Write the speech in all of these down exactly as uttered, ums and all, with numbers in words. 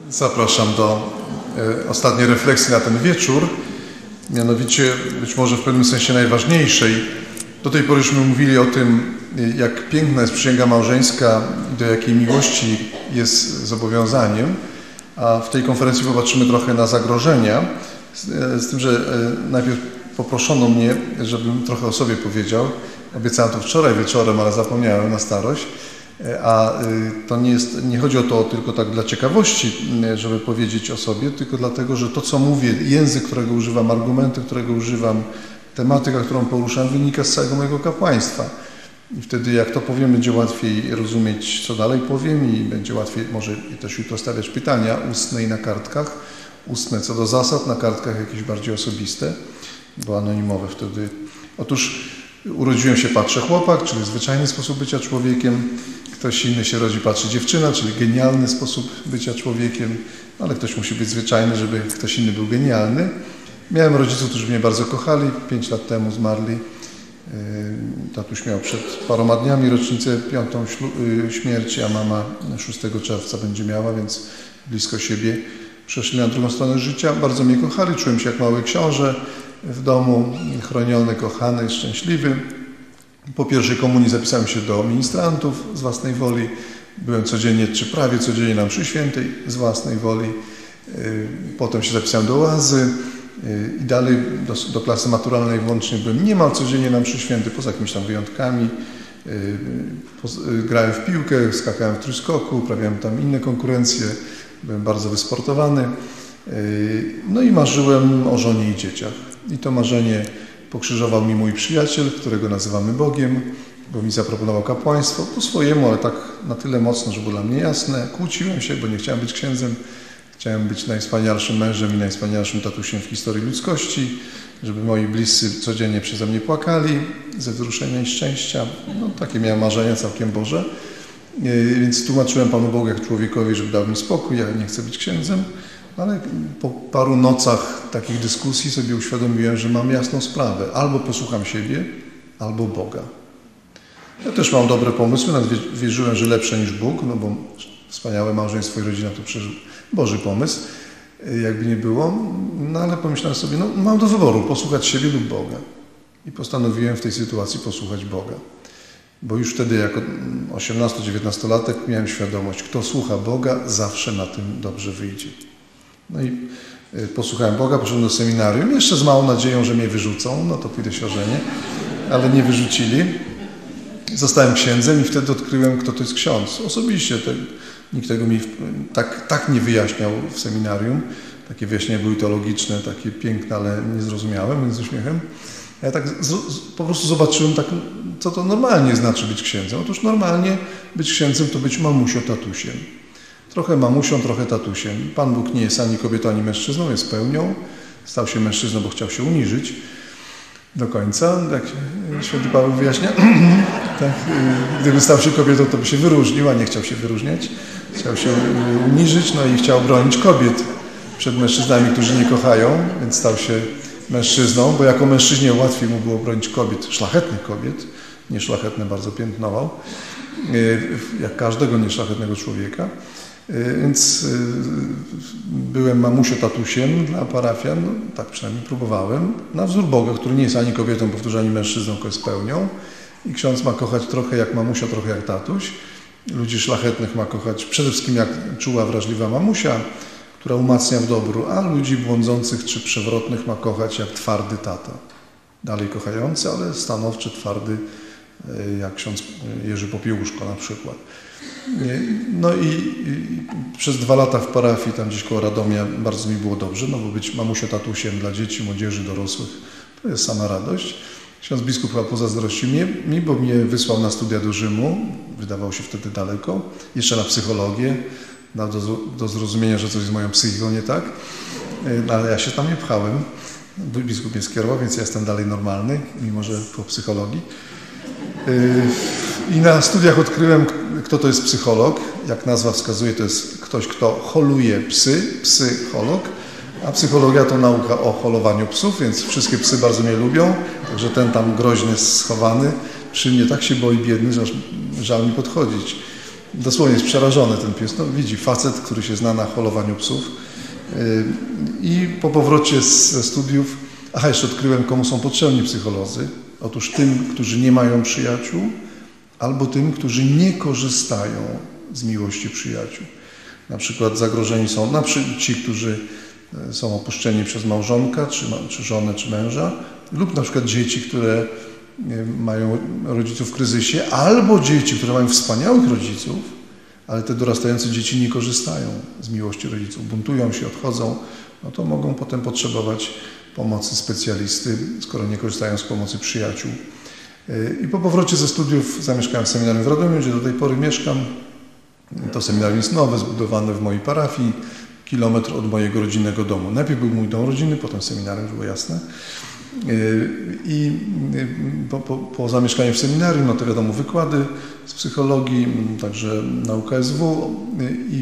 Zapraszam do e, ostatniej refleksji na ten wieczór, mianowicie być może w pewnym sensie najważniejszej. Do tej poryśmy mówili o tym, jak piękna jest przysięga małżeńska i do jakiej miłości jest zobowiązaniem, a w tej konferencji popatrzymy trochę na zagrożenia, z, z tym, że e, najpierw poproszono mnie, żebym trochę o sobie powiedział. Obiecałem to wczoraj wieczorem, ale zapomniałem na starość. A to nie jest, nie chodzi o to tylko tak dla ciekawości, żeby powiedzieć o sobie, tylko dlatego, że to, co mówię, język, którego używam, argumenty, którego używam, tematyka, którą poruszam, wynika z całego mojego kapłaństwa. I wtedy, jak to powiem, będzie łatwiej rozumieć, co dalej powiem i będzie łatwiej może też jutro stawiać pytania ustne i na kartkach. Ustne co do zasad, na kartkach jakieś bardziej osobiste, bo anonimowe wtedy. Otóż urodziłem się, patrzę, chłopak, czyli zwyczajny sposób bycia człowiekiem. Ktoś inny się rodzi, patrzy, dziewczyna, czyli genialny sposób bycia człowiekiem, ale ktoś musi być zwyczajny, żeby ktoś inny był genialny. Miałem rodziców, którzy mnie bardzo kochali, pięć lat temu zmarli. Tatuś miał przed paroma dniami rocznicę piątą śmierci, a mama szóstego czerwca będzie miała, więc blisko siebie przeszli na drugą stronę życia. Bardzo mnie kochali, czułem się jak mały książę w domu, chroniony, kochany, szczęśliwy. Po pierwszej komunii zapisałem się do ministrantów z własnej woli. Byłem codziennie, czy prawie codziennie na mszy świętej z własnej woli. Potem się zapisałem do łazy i dalej do, do klasy maturalnej włącznie byłem niemal codziennie na mszy świętej, poza jakimiś tam wyjątkami. Grałem w piłkę, skakałem w trójskoku, uprawiałem tam inne konkurencje. Byłem bardzo wysportowany. No i marzyłem o żonie i dzieciach. I to marzenie pokrzyżował mi mój przyjaciel, którego nazywamy Bogiem, bo mi zaproponował kapłaństwo po swojemu, ale tak na tyle mocno, że było dla mnie jasne. Kłóciłem się, bo nie chciałem być księdzem. Chciałem być najwspanialszym mężem i najwspanialszym tatusiem w historii ludzkości, żeby moi bliscy codziennie przeze mnie płakali ze wzruszenia i szczęścia. No, takie miałem marzenia całkiem Boże. Więc tłumaczyłem Panu Bogu jak człowiekowi, żeby dał mi spokój, ja nie chcę być księdzem. Ale po paru nocach takich dyskusji sobie uświadomiłem, że mam jasną sprawę. Albo posłucham siebie, albo Boga. Ja też mam dobre pomysły, nawet wierzyłem, że lepsze niż Bóg, no bo wspaniałe małżeństwo i rodzina to przecież Boży pomysł, jakby nie było. No ale pomyślałem sobie, no mam do wyboru, posłuchać siebie lub Boga. I postanowiłem w tej sytuacji posłuchać Boga. Bo już wtedy jako osiemnasto-dziewiętnastolatek miałem świadomość, kto słucha Boga, zawsze na tym dobrze wyjdzie. No i posłuchałem Boga, poszedłem do seminarium, jeszcze z małą nadzieją, że mnie wyrzucą, no to pójdę się ożenię, ale nie wyrzucili. Zostałem księdzem i wtedy odkryłem, kto to jest ksiądz. Osobiście te, nikt tego mi tak, tak nie wyjaśniał w seminarium. Takie wyjaśnienia były teologiczne, takie piękne, ale nie zrozumiałem, więc z uśmiechem. Ja tak z, z, po prostu zobaczyłem, tak, co to normalnie znaczy być księdzem. Otóż normalnie być księdzem to być mamusio tatusiem. Trochę mamusią, trochę tatusiem. Pan Bóg nie jest ani kobietą, ani mężczyzną, jest pełnią. Stał się mężczyzną, bo chciał się uniżyć do końca, jak święty Paweł wyjaśnia. Tak, gdyby stał się kobietą, to by się wyróżnił, a nie chciał się wyróżniać. Chciał się uniżyć, no i chciał bronić kobiet przed mężczyznami, którzy nie kochają, więc stał się mężczyzną, bo jako mężczyźnie łatwiej mu było bronić kobiet, szlachetnych kobiet, nieszlachetne bardzo piętnował, jak każdego nieszlachetnego człowieka. Więc byłem mamusio-tatusiem dla parafian, no, tak przynajmniej próbowałem, na wzór Boga, który nie jest ani kobietą, powtórzę, ani mężczyzną, tylko jest pełnią. I ksiądz ma kochać trochę jak mamusio, trochę jak tatuś. Ludzi szlachetnych ma kochać przede wszystkim jak czuła, wrażliwa mamusia, która umacnia w dobru, a ludzi błądzących czy przewrotnych ma kochać jak twardy tata. Dalej kochający, ale stanowczy, twardy, jak ksiądz Jerzy Popiełuszko na przykład. No i, i przez dwa lata w parafii, tam gdzieś koło Radomia, bardzo mi było dobrze, no bo być mamusio-tatusiem dla dzieci, młodzieży, dorosłych, to jest sama radość. Ksiądz biskup chyba pozazdrościł mnie, mi, bo mnie wysłał na studia do Rzymu, wydawało się wtedy daleko, jeszcze na psychologię, dał do, do zrozumienia, że coś z moją psychiką nie tak, no, ale ja się tam nie pchałem. Biskup mnie skierował, więc ja jestem dalej normalny, mimo że po psychologii. I na studiach odkryłem, kto to jest psycholog. Jak nazwa wskazuje, to jest ktoś, kto holuje psy, psycholog, a psychologia to nauka o holowaniu psów, więc wszystkie psy bardzo mnie lubią, także ten tam groźny, schowany, przy mnie tak się boi biedny, że aż żal mi podchodzić. Dosłownie jest przerażony ten pies. No, widzi facet, który się zna na holowaniu psów. I po powrocie ze studiów, aha, jeszcze odkryłem, komu są potrzebni psycholodzy. Otóż tym, którzy nie mają przyjaciół, albo tym, którzy nie korzystają z miłości przyjaciół. Na przykład zagrożeni są na przykład ci, którzy są opuszczeni przez małżonka, czy, czy żonę, czy męża, lub na przykład dzieci, które mają rodziców w kryzysie, albo dzieci, które mają wspaniałych rodziców, ale te dorastające dzieci nie korzystają z miłości rodziców, buntują się, odchodzą, no to mogą potem potrzebować pomocy specjalisty, skoro nie korzystają z pomocy przyjaciół. I po powrocie ze studiów zamieszkałem w seminarium w Radomiu, gdzie do tej pory mieszkam. To seminarium jest nowe, zbudowane w mojej parafii, kilometr od mojego rodzinnego domu. Najpierw był mój dom rodzinny, potem seminarium, było jasne. I po, po, po zamieszkaniu w seminarium, no to wiadomo, wykłady z psychologii, także nauka S W i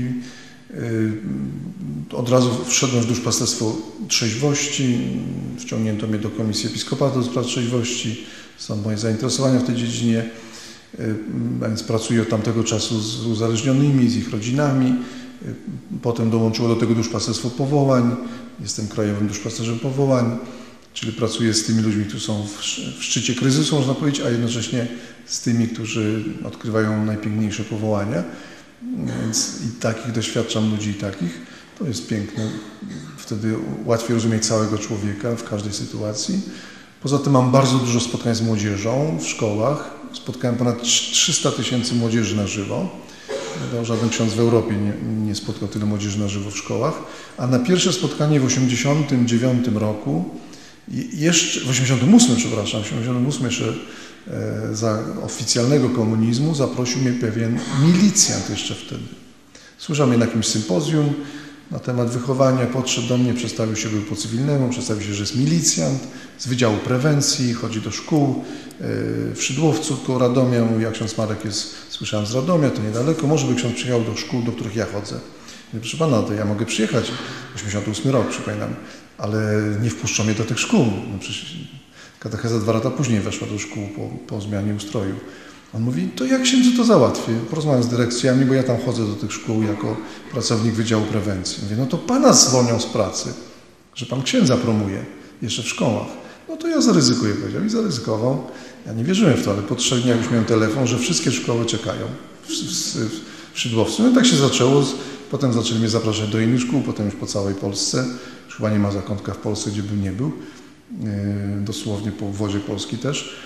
od razu wszedłem w duszpasterstwo trzeźwości, wciągnięto mnie do Komisji Episkopatu do spraw trzeźwości, stąd moje zainteresowania w tej dziedzinie, więc pracuję od tamtego czasu z uzależnionymi, z ich rodzinami. Potem dołączyło do tego duszpasterstwo powołań, jestem krajowym duszpasterzem powołań, czyli pracuję z tymi ludźmi, którzy są w, w szczycie kryzysu, można powiedzieć, a jednocześnie z tymi, którzy odkrywają najpiękniejsze powołania. Więc i takich doświadczam ludzi, i takich. To jest piękne. Wtedy łatwiej rozumieć całego człowieka w każdej sytuacji. Poza tym mam bardzo dużo spotkań z młodzieżą w szkołach. Spotkałem ponad trzysta tysięcy młodzieży na żywo. No, żaden ksiądz w Europie nie, nie spotkał tyle młodzieży na żywo w szkołach. A na pierwsze spotkanie w osiemdziesiątym dziewiątym roku, jeszcze, w osiemdziesiątym ósmym, przepraszam, w osiemdziesiątym ósmym jeszcze e, za oficjalnego komunizmu zaprosił mnie pewien milicjant jeszcze wtedy. Słyszał mnie na jakimś sympozjum na temat wychowania, podszedł do mnie, przedstawił się, był po cywilnemu, przedstawił się, że jest milicjant z Wydziału Prewencji, chodzi do szkół e, w Szydłowcu koło Radomia. Mówi, jak ksiądz Marek jest, słyszałem z Radomia, to niedaleko, może by ksiądz przyjechał do szkół, do których ja chodzę. Mówię, proszę pana, to ja mogę przyjechać, osiemdziesiąty ósmy rok, przypominam, ale nie wpuszczą mnie do tych szkół. No przecież katecheza dwa lata później weszła do szkół po, po zmianie ustroju. On mówi, to jak księdzu to załatwię? Porozmawiam z dyrekcjami, bo ja tam chodzę do tych szkół jako pracownik Wydziału Prewencji. Mówię, no to pana zwolnią z pracy, że pan księdza promuje jeszcze w szkołach. No to ja zaryzykuję, powiedział. I zaryzykował. Ja nie wierzyłem w to, ale po trzech dniach już miałem telefon, że wszystkie szkoły czekają w, w, w Szydłowcu. No i tak się zaczęło. Potem zaczęli mnie zapraszać do innych szkół, potem już po całej Polsce. Już chyba nie ma zakątka w Polsce, gdzie bym nie był. Yy, dosłownie po obwodzie Polski też.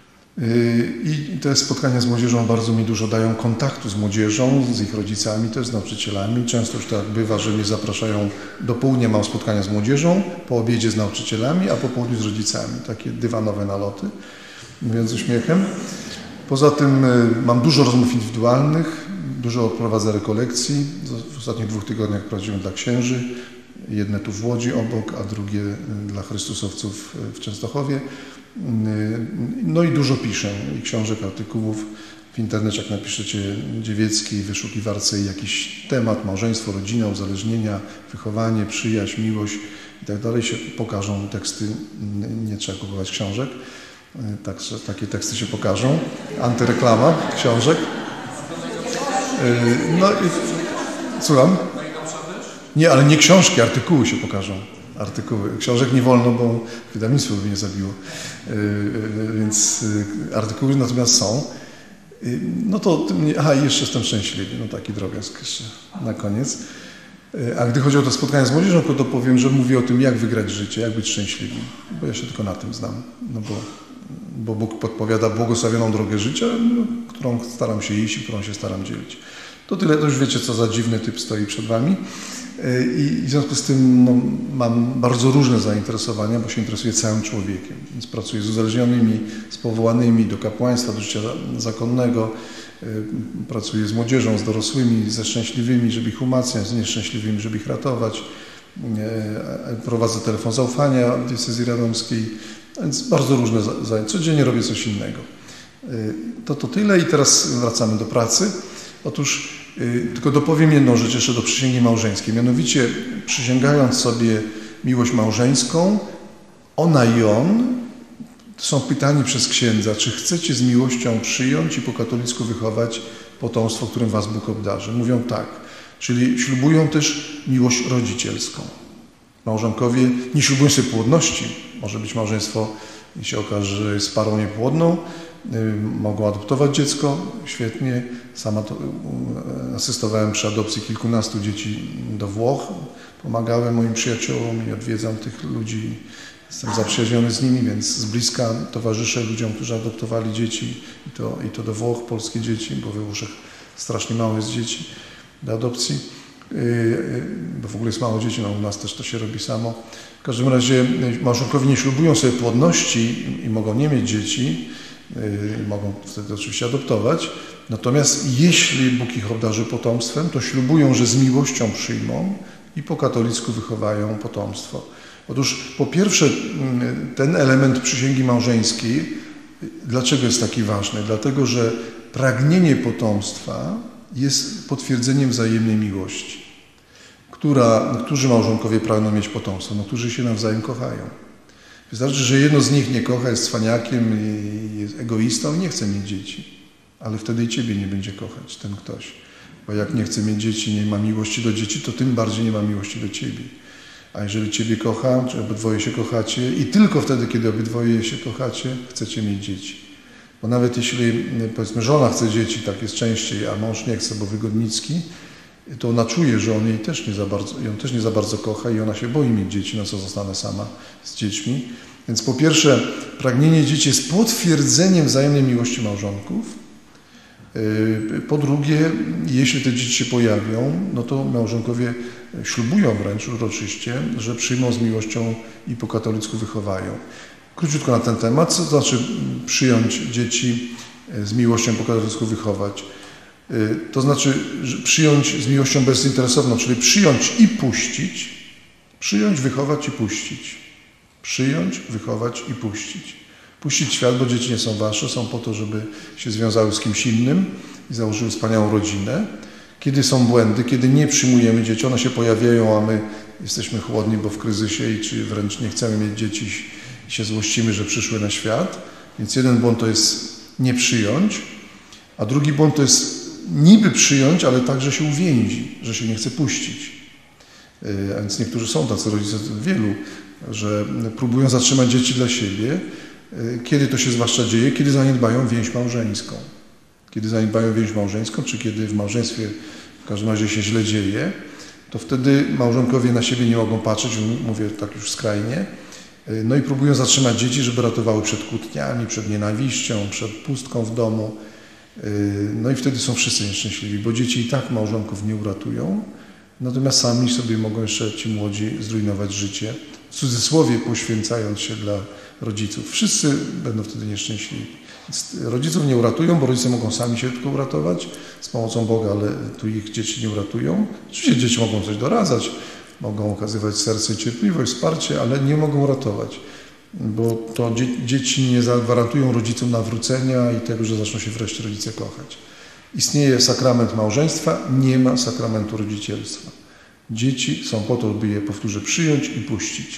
I te spotkania z młodzieżą bardzo mi dużo dają kontaktu z młodzieżą, z ich rodzicami, też z nauczycielami. Często już tak bywa, że mnie zapraszają do południa, mam spotkania z młodzieżą, po obiedzie z nauczycielami, a po południu z rodzicami. Takie dywanowe naloty, mówiąc z uśmiechem. Poza tym mam dużo rozmów indywidualnych, dużo prowadzę rekolekcji. W ostatnich dwóch tygodniach prowadziłem dla księży. Jedne tu w Łodzi obok, a drugie dla Chrystusowców w Częstochowie. No i dużo piszę, i książek, artykułów. W internecie, jak napiszecie Dziewieckiej, wyszukiwarce i jakiś temat, małżeństwo, rodzina, uzależnienia, wychowanie, przyjaźń, miłość i tak dalej, się pokażą teksty, nie trzeba kupować książek, także takie teksty się pokażą. Antyreklama książek. No i słucham? Nie, ale nie książki, artykuły się pokażą. Artykuły. Książek nie wolno, bo wydawnictwo by mnie zabiło. Yy, więc yy, artykuły natomiast są. Yy, no to, aha, i jeszcze jestem szczęśliwy. No taki drobiazg jeszcze na koniec. Yy, a gdy chodzi o to spotkanie z młodzieżą, to powiem, że mówię o tym, jak wygrać życie, jak być szczęśliwym. Bo ja się tylko na tym znam. No bo, bo Bóg podpowiada błogosławioną drogę życia, no, którą staram się iść i którą się staram dzielić. To tyle, to już wiecie, co za dziwny typ stoi przed wami. I w związku z tym no, mam bardzo różne zainteresowania, bo się interesuję całym człowiekiem. Więc pracuję z uzależnionymi, z powołanymi do kapłaństwa, do życia zakonnego. Pracuję z młodzieżą, z dorosłymi, ze szczęśliwymi, żeby ich umacniać, z nieszczęśliwymi, żeby ich ratować. Prowadzę telefon zaufania w diecezji radomskiej. Więc bardzo różne zajęcia. Codziennie robię coś innego. To to tyle i teraz wracamy do pracy. Otóż tylko dopowiem jedną rzecz jeszcze do przysięgi małżeńskiej. Mianowicie przysięgając sobie miłość małżeńską, ona i on są pytani przez księdza, czy chcecie z miłością przyjąć i po katolicku wychować potomstwo, którym was Bóg obdarzy. Mówią tak, czyli ślubują też miłość rodzicielską. Małżonkowie nie ślubują sobie płodności. Może być małżeństwo, jeśli się okaże, że jest parą niepłodną, mogą adoptować dziecko, świetnie. Sama to, asystowałem przy adopcji kilkunastu dzieci do Włoch. Pomagałem moim przyjaciołom i odwiedzam tych ludzi. Jestem zaprzyjaźniony z nimi, więc z bliska towarzyszę ludziom, którzy adoptowali dzieci i to, i to do Włoch, polskie dzieci, bo we Włoszech strasznie mało jest dzieci do adopcji, bo w ogóle jest mało dzieci, no u nas też to się robi samo. W każdym razie małżonkowie nie ślubują sobie płodności i mogą nie mieć dzieci, mogą wtedy oczywiście adoptować, natomiast jeśli Bóg ich obdarzy potomstwem, to ślubują, że z miłością przyjmą i po katolicku wychowają potomstwo. Otóż po pierwsze ten element przysięgi małżeńskiej, dlaczego jest taki ważny? Dlatego, że pragnienie potomstwa jest potwierdzeniem wzajemnej miłości, która, którzy małżonkowie pragną mieć potomstwo, no którzy się nawzajem kochają. Wystarczy, że jedno z nich nie kocha, jest cwaniakiem, jest egoistą i nie chce mieć dzieci, ale wtedy i ciebie nie będzie kochać ten ktoś, bo jak nie chce mieć dzieci, nie ma miłości do dzieci, to tym bardziej nie ma miłości do ciebie. A jeżeli ciebie kocha, czy obydwoje się kochacie i tylko wtedy, kiedy obydwoje się kochacie, chcecie mieć dzieci. Bo nawet jeśli, powiedzmy, żona chce dzieci, tak jest częściej, a mąż nie chce, bo wygodnicki, to ona czuje, że on jej też nie za bardzo, ją też nie za bardzo kocha i ona się boi mieć dzieci, no co zostanę sama z dziećmi. Więc po pierwsze, pragnienie dzieci jest potwierdzeniem wzajemnej miłości małżonków. Po drugie, jeśli te dzieci się pojawią, no to małżonkowie ślubują wręcz uroczyście, że przyjmą z miłością i po katolicku wychowają. Króciutko na ten temat, co to znaczy przyjąć dzieci z miłością po katolicku wychować? To znaczy przyjąć z miłością bezinteresowną, czyli przyjąć i puścić, przyjąć, wychować i puścić. Przyjąć, wychować i puścić. Puścić świat, bo dzieci nie są wasze, są po to, żeby się związały z kimś innym i założyły wspaniałą rodzinę. Kiedy są błędy, kiedy nie przyjmujemy dzieci, one się pojawiają, a my jesteśmy chłodni, bo w kryzysie i czy wręcz nie chcemy mieć dzieci i się złościmy, że przyszły na świat. Więc jeden błąd to jest nie przyjąć, a drugi błąd to jest niby przyjąć, ale także się uwięzi, że się nie chce puścić. A więc niektórzy są tacy rodzice, wielu, że próbują zatrzymać dzieci dla siebie. Kiedy to się zwłaszcza dzieje? Kiedy zaniedbają więź małżeńską. Kiedy zaniedbają więź małżeńską, czy kiedy w małżeństwie w każdym razie się źle dzieje, to wtedy małżonkowie na siebie nie mogą patrzeć, mówię tak już skrajnie, no i próbują zatrzymać dzieci, żeby ratowały przed kłótniami, przed nienawiścią, przed pustką w domu. No i wtedy są wszyscy nieszczęśliwi, bo dzieci i tak małżonków nie uratują, natomiast sami sobie mogą jeszcze ci młodzi zrujnować życie, w cudzysłowie poświęcając się dla rodziców. Wszyscy będą wtedy nieszczęśliwi. Więc rodziców nie uratują, bo rodzice mogą sami się tylko uratować z pomocą Boga, ale tu ich dzieci nie uratują. Oczywiście dzieci mogą coś doradzać, mogą okazywać serce i cierpliwość, wsparcie, ale nie mogą ratować, bo to dzie dzieci nie zagwarantują rodzicom nawrócenia i tego, że zaczną się wreszcie rodzice kochać. Istnieje sakrament małżeństwa, nie ma sakramentu rodzicielstwa. Dzieci są po to, by je, powtórzę, przyjąć i puścić.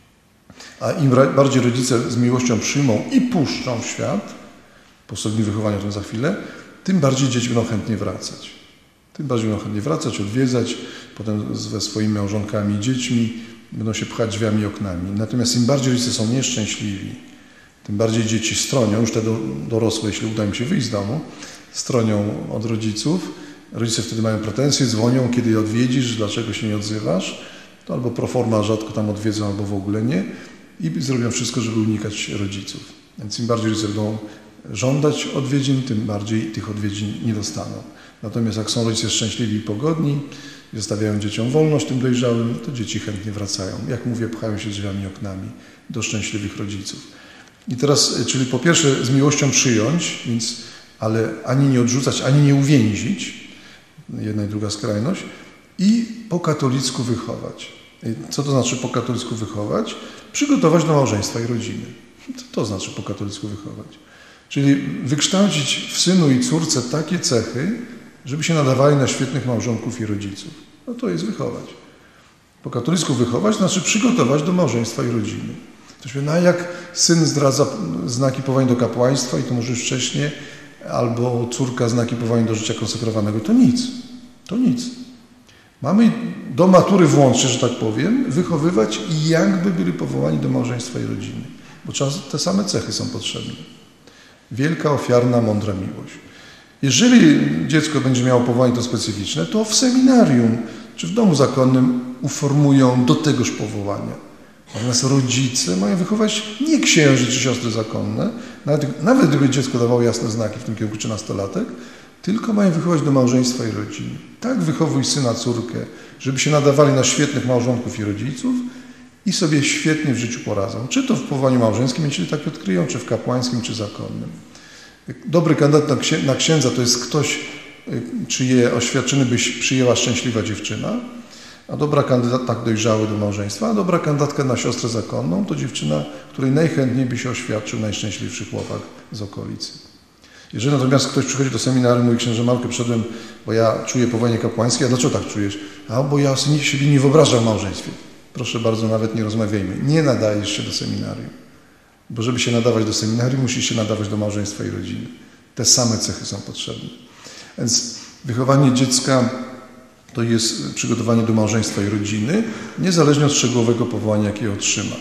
A im bardziej rodzice z miłością przyjmą i puszczą w świat, po stopniu wychowania o tym za chwilę, tym bardziej dzieci będą chętnie wracać. Tym bardziej będą chętnie wracać, odwiedzać, potem ze swoimi małżonkami i dziećmi będą się pchać drzwiami i oknami. Natomiast im bardziej rodzice są nieszczęśliwi, tym bardziej dzieci stronią, już te dorosłe, jeśli uda im się wyjść z domu, stronią od rodziców. Rodzice wtedy mają pretensje, dzwonią, kiedy je odwiedzisz, dlaczego się nie odzywasz. To albo pro forma rzadko tam odwiedzą, albo w ogóle nie. I zrobią wszystko, żeby unikać rodziców. Więc im bardziej rodzice będą żądać odwiedzin, tym bardziej tych odwiedzin nie dostaną. Natomiast jak są rodzice szczęśliwi i pogodni, i zostawiają dzieciom wolność tym dojrzałym, to dzieci chętnie wracają. Jak mówię, pchają się drzwiami i oknami do szczęśliwych rodziców. I teraz, czyli po pierwsze z miłością przyjąć, więc, ale ani nie odrzucać, ani nie uwięzić, jedna i druga skrajność, i po katolicku wychować. Co to znaczy po katolicku wychować? Przygotować do małżeństwa i rodziny. Co to znaczy po katolicku wychować? Czyli wykształcić w synu i córce takie cechy, żeby się nadawali na świetnych małżonków i rodziców. No to jest wychować. Po katolicku wychować znaczy przygotować do małżeństwa i rodziny. Ktoś powie, no jak syn zdradza znaki powołania do kapłaństwa i to może już wcześniej, albo córka znaki powołania do życia konsekrowanego, to nic. To nic. Mamy do matury włącznie, że tak powiem, wychowywać i jakby byli powołani do małżeństwa i rodziny. Bo czasem te same cechy są potrzebne. Wielka, ofiarna, mądra miłość. Jeżeli dziecko będzie miało powołanie to specyficzne, to w seminarium czy w domu zakonnym uformują do tegoż powołania. Natomiast rodzice mają wychować nie księży czy siostry zakonne, nawet, nawet gdyby dziecko dawało jasne znaki w tym kierunku czy nastolatek, tylko mają wychować do małżeństwa i rodziny. Tak wychowuj syna, córkę, żeby się nadawali na świetnych małżonków i rodziców i sobie świetnie w życiu poradzą. Czy to w powołaniu małżeńskim, jeśli tak odkryją, czy w kapłańskim, czy zakonnym. Dobry kandydat na, księ na księdza to jest ktoś, czyje oświadczyny byś przyjęła szczęśliwa dziewczyna, a dobra kandydat tak dojrzały do małżeństwa, a dobra kandydatka na siostrę zakonną to dziewczyna, której najchętniej by się oświadczył najszczęśliwszy chłopak z okolicy. Jeżeli natomiast ktoś przychodzi do seminarium i mówi: księże Marku, przyszedłem, bo ja czuję powołanie kapłańskie. A dlaczego tak czujesz? A bo ja sobie siebie nie wyobrażam w małżeństwie. Proszę bardzo, nawet nie rozmawiajmy. Nie nadajesz się do seminarium. Bo żeby się nadawać do seminarium, musisz się nadawać do małżeństwa i rodziny. Te same cechy są potrzebne. Więc wychowanie dziecka to jest przygotowanie do małżeństwa i rodziny, niezależnie od szczegółowego powołania, jakie otrzyma.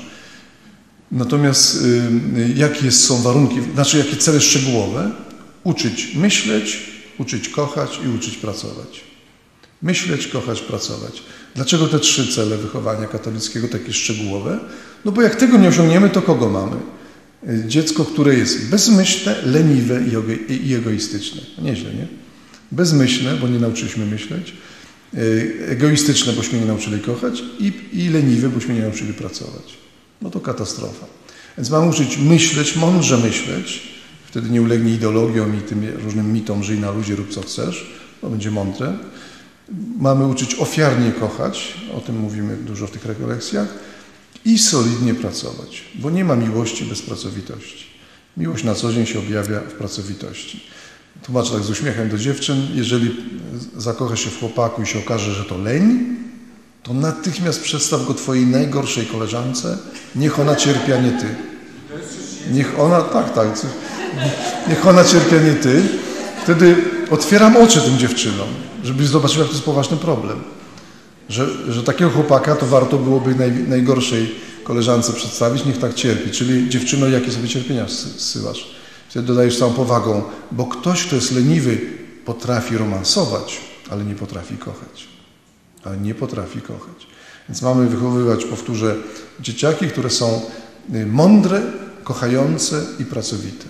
Natomiast y, jakie są warunki, znaczy jakie cele szczegółowe? Uczyć myśleć, uczyć kochać i uczyć pracować. Myśleć, kochać, pracować. Dlaczego te trzy cele wychowania katolickiego takie szczegółowe? No bo jak tego nie osiągniemy, to kogo mamy? Dziecko, które jest bezmyślne, leniwe i egoistyczne. Nieźle, nie? Bezmyślne, bo nie nauczyliśmy myśleć. Egoistyczne, bośmy nie nauczyli kochać. I, i leniwe, bośmy nie nauczyli pracować. No to katastrofa. Więc mamy uczyć myśleć, mądrze myśleć. Wtedy nie ulegnie ideologiom i tym różnym mitom: żyj na luzie, rób co chcesz. To będzie mądre. Mamy uczyć ofiarnie kochać. O tym mówimy dużo w tych rekolekcjach. I solidnie pracować. Bo nie ma miłości bez pracowitości. Miłość na co dzień się objawia w pracowitości. Tłumaczę tak z uśmiechem do dziewczyn: jeżeli zakochasz się w chłopaku i się okaże, że to leń, to natychmiast przedstaw go twojej najgorszej koleżance. Niech ona cierpi, a nie ty. Niech ona, tak, tak. Niech ona cierpi, a nie ty. Wtedy otwieram oczy tym dziewczynom, żeby zobaczyły, jak to jest poważny problem. Że, że takiego chłopaka to warto byłoby naj, najgorszej koleżance przedstawić, niech tak cierpi. Czyli dziewczyno, jakie sobie cierpienia zsyłasz? Wtedy dodajesz całą powagą, bo ktoś, kto jest leniwy, potrafi romansować, ale nie potrafi kochać. Ale nie potrafi kochać. Więc mamy wychowywać, powtórzę, dzieciaki, które są mądre, kochające i pracowite.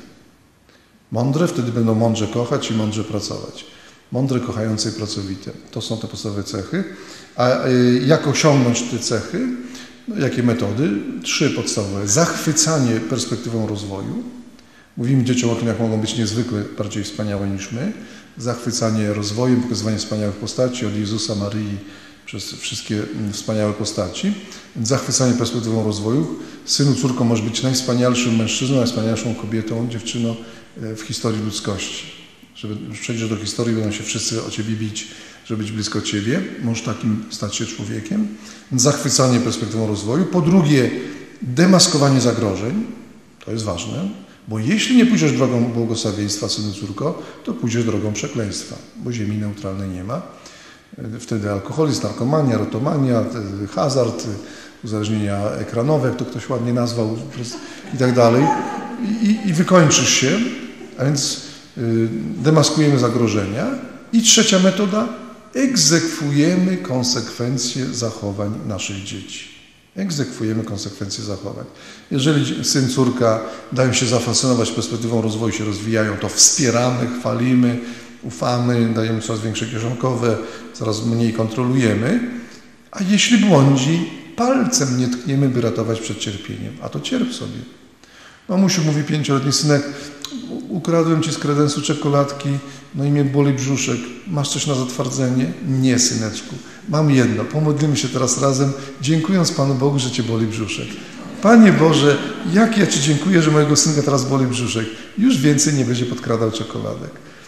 Mądre, wtedy będą mądrze kochać i mądrze pracować. Mądre, kochające i pracowite. To są te podstawowe cechy. A jak osiągnąć te cechy? No, jakie metody? Trzy podstawowe. Zachwycanie perspektywą rozwoju. Mówimy dzieciom o tym, jak mogą być niezwykle bardziej wspaniałe niż my. Zachwycanie rozwojem, pokazywanie wspaniałych postaci od Jezusa, Maryi, przez wszystkie wspaniałe postaci. Zachwycanie perspektywą rozwoju. Synu, córko, możesz być najwspanialszym mężczyzną, najwspanialszą kobietą, dziewczyną w historii ludzkości. Żeby przejdziesz do historii, będą się wszyscy o ciebie bić, żeby być blisko ciebie. Możesz takim stać się człowiekiem. Zachwycanie perspektywą rozwoju. Po drugie, demaskowanie zagrożeń. To jest ważne, bo jeśli nie pójdziesz drogą błogosławieństwa, synu, córko, to pójdziesz drogą przekleństwa, bo ziemi neutralnej nie ma. Wtedy alkoholizm, narkomania, rotomania, hazard, uzależnienia ekranowe, jak to ktoś ładnie nazwał, i tak dalej. I, i wykończysz się, a więc demaskujemy zagrożenia. I trzecia metoda, egzekwujemy konsekwencje zachowań naszych dzieci. Egzekwujemy konsekwencje zachowań. Jeżeli syn, córka dają się zafascynować perspektywą rozwoju, się rozwijają, to wspieramy, chwalimy, ufamy, dajemy coraz większe kieszonkowe, coraz mniej kontrolujemy. A jeśli błądzi, palcem nie tkniemy, by ratować przed cierpieniem. A to cierp sobie. Mamusiu, mówi pięcioletni synek, ukradłem ci z kredensu czekoladki, no i mnie boli brzuszek. Masz coś na zatwardzenie? Nie, syneczku. Mam jedno. Pomodlimy się teraz razem, dziękując Panu Bogu, że cię boli brzuszek. Panie Boże, jak ja Ci dziękuję, że mojego synka teraz boli brzuszek. Już więcej nie będzie podkradał czekoladek.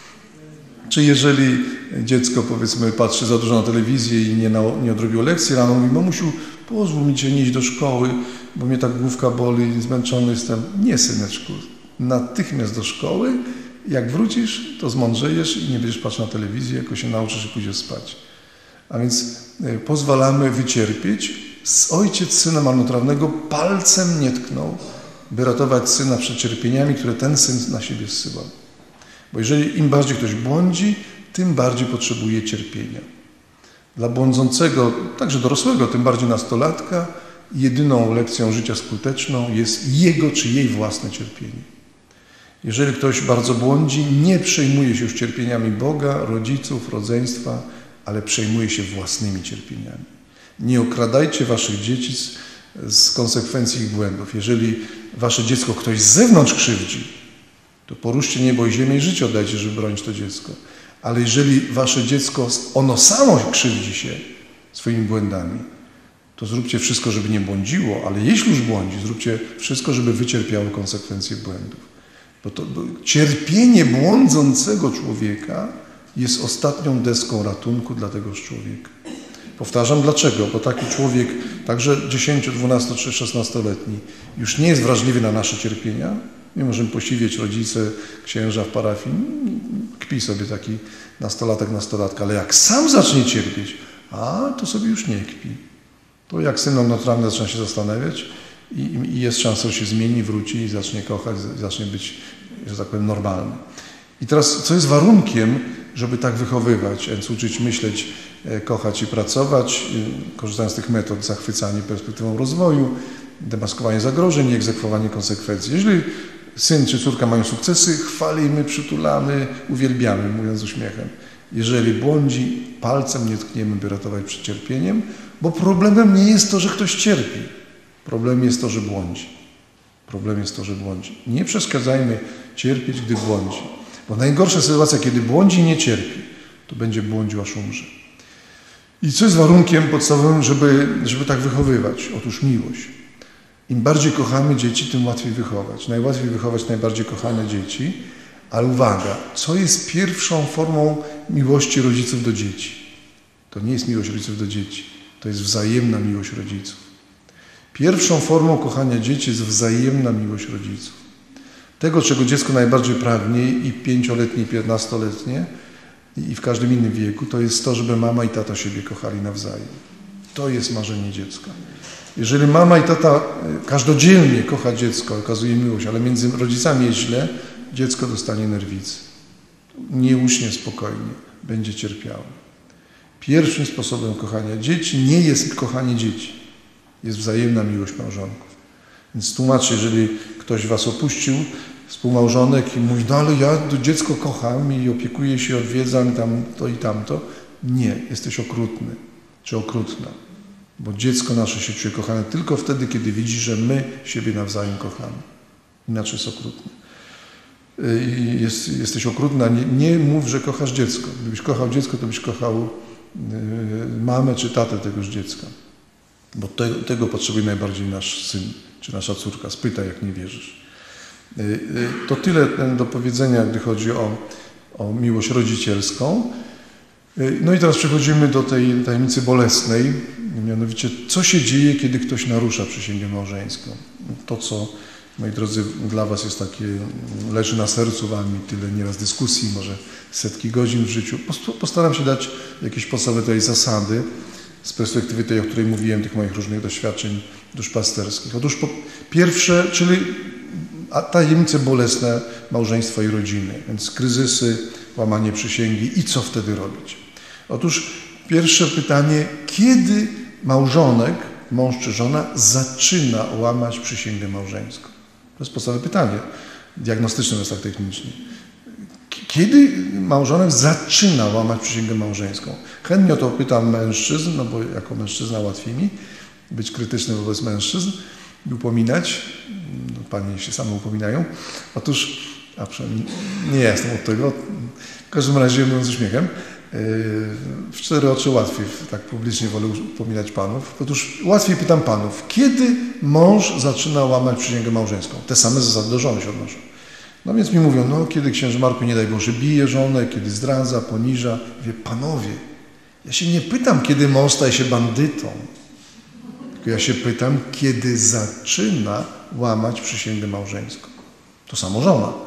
Czy jeżeli dziecko, powiedzmy, patrzy za dużo na telewizję i nie, na, nie odrobiło lekcji rano, mówi: mamusiu, pozwól mi Cię nieść do szkoły, bo mnie tak główka boli, zmęczony jestem. Nie, syneczku. Natychmiast do szkoły Jak wrócisz, to zmądrzejesz i nie będziesz patrzył na telewizję, jako się nauczysz i pójdziesz spać. A więc pozwalamy wycierpieć. Ojciec syna marnotrawnego palcem nie tknął, by ratować syna przed cierpieniami, które ten syn na siebie zsyłał. Bo jeżeli im bardziej ktoś błądzi, tym bardziej potrzebuje cierpienia. Dla błądzącego, także dorosłego, tym bardziej nastolatka, jedyną lekcją życia skuteczną jest jego czy jej własne cierpienie. Jeżeli ktoś bardzo błądzi, nie przejmuje się już cierpieniami Boga, rodziców, rodzeństwa, ale przejmuje się własnymi cierpieniami. Nie okradajcie waszych dzieci z, z konsekwencji ich błędów. Jeżeli wasze dziecko ktoś z zewnątrz krzywdzi, to poruszcie niebo i ziemię i życie oddajcie, żeby bronić to dziecko. Ale jeżeli wasze dziecko, ono samo krzywdzi się swoimi błędami, to zróbcie wszystko, żeby nie błądziło, ale jeśli już błądzi, zróbcie wszystko, żeby wycierpiało konsekwencje błędów. Bo to bo cierpienie błądzącego człowieka jest ostatnią deską ratunku dla tegoż człowieka. Powtarzam, dlaczego? Bo taki człowiek, także dziesięcio-, dwunasto- czy szesnastoletni, już nie jest wrażliwy na nasze cierpienia. Nie możemy posiwieć rodzice, księża w parafii. Kpi sobie taki nastolatek, nastolatka, ale jak sam zacznie cierpieć, a to sobie już nie kpi. To jak syn marnotrawny zaczyna się zastanawiać i, i jest szansa, że się zmieni, wróci i zacznie kochać, zacznie być, że tak powiem, normalny. I teraz, co jest warunkiem, żeby tak wychowywać, więc uczyć myśleć, kochać i pracować, korzystając z tych metod, zachwycanie perspektywą rozwoju, demaskowanie zagrożeń i egzekwowanie konsekwencji. Jeżeli syn czy córka mają sukcesy, chwalimy, przytulamy, uwielbiamy, mówiąc z uśmiechem. Jeżeli błądzi, palcem nie tkniemy, by ratować przed cierpieniem, bo problemem nie jest to, że ktoś cierpi. Problemem jest to, że błądzi. Problem jest to, że błądzi. Nie przeszkadzajmy cierpieć, gdy błądzi. Bo najgorsza sytuacja, kiedy błądzi i nie cierpi, to będzie błądził, aż umrze. I co jest warunkiem podstawowym, żeby, żeby tak wychowywać? Otóż miłość. Im bardziej kochamy dzieci, tym łatwiej wychować. Najłatwiej wychować najbardziej kochane dzieci, ale uwaga, co jest pierwszą formą miłości rodziców do dzieci? To nie jest miłość rodziców do dzieci, to jest wzajemna miłość rodziców. Pierwszą formą kochania dzieci jest wzajemna miłość rodziców. Tego, czego dziecko najbardziej pragnie, i pięcioletnie, i piętnastoletnie, i w każdym innym wieku, to jest to, żeby mama i tata siebie kochali nawzajem. To jest marzenie dziecka. Jeżeli mama i tata każdodzielnie kocha dziecko, okazuje miłość, ale między rodzicami jest źle, dziecko dostanie nerwicy. Nie uśnie spokojnie, będzie cierpiało. Pierwszym sposobem kochania dzieci nie jest kochanie dzieci, jest wzajemna miłość małżonków. Więc tłumaczę, jeżeli ktoś was opuścił, współmałżonek, i mówi, no ale ja to dziecko kocham i opiekuję się, odwiedzam tam to i tamto. Nie, jesteś okrutny czy okrutna. Bo dziecko nasze się czuje kochane tylko wtedy, kiedy widzi, że my siebie nawzajem kochamy. Inaczej jest okrutne. I jest, jesteś okrutna, nie, nie mów, że kochasz dziecko. Gdybyś kochał dziecko, to byś kochał mamę czy tatę tegoż dziecka. Bo te, tego potrzebuje najbardziej nasz syn czy nasza córka. Spytaj, jak nie wierzysz. To tyle do powiedzenia, gdy chodzi o, o miłość rodzicielską. No i teraz przechodzimy do tej tajemnicy bolesnej, mianowicie co się dzieje, kiedy ktoś narusza przysięgę małżeńską. To, co, moi drodzy, dla was jest takie, leży na sercu wami, tyle nieraz dyskusji, może setki godzin w życiu. Postaram się dać jakieś podstawowe tutaj zasady z perspektywy tej, o której mówiłem, tych moich różnych doświadczeń duszpasterskich. Otóż po pierwsze, czyli tajemnice bolesne małżeństwa i rodziny, więc kryzysy, łamanie przysięgi i co wtedy robić. Otóż pierwsze pytanie, kiedy małżonek, mąż czy żona zaczyna łamać przysięgę małżeńską? To jest podstawowe pytanie, diagnostyczne jest tak technicznie. Kiedy małżonek zaczyna łamać przysięgę małżeńską? Chętnie o to pytam mężczyzn, no bo jako mężczyzna łatwiej mi być krytyczny wobec mężczyzn i upominać. No, panie się same upominają. Otóż, a przynajmniej nie ja jestem od tego, w każdym razie mówiąc z uśmiechem, w cztery oczy łatwiej, tak publicznie wolę upominać panów. Otóż łatwiej pytam panów, kiedy mąż zaczyna łamać przysięgę małżeńską? Te same zasady do żony się odnoszą. No więc mi mówią, no kiedy księży Marku, nie daj Boże, bije żonę, kiedy zdradza, poniża. Mówię, panowie, ja się nie pytam, kiedy mąż staje się bandytą, tylko ja się pytam, kiedy zaczyna łamać przysięgę małżeńską. To samo żona.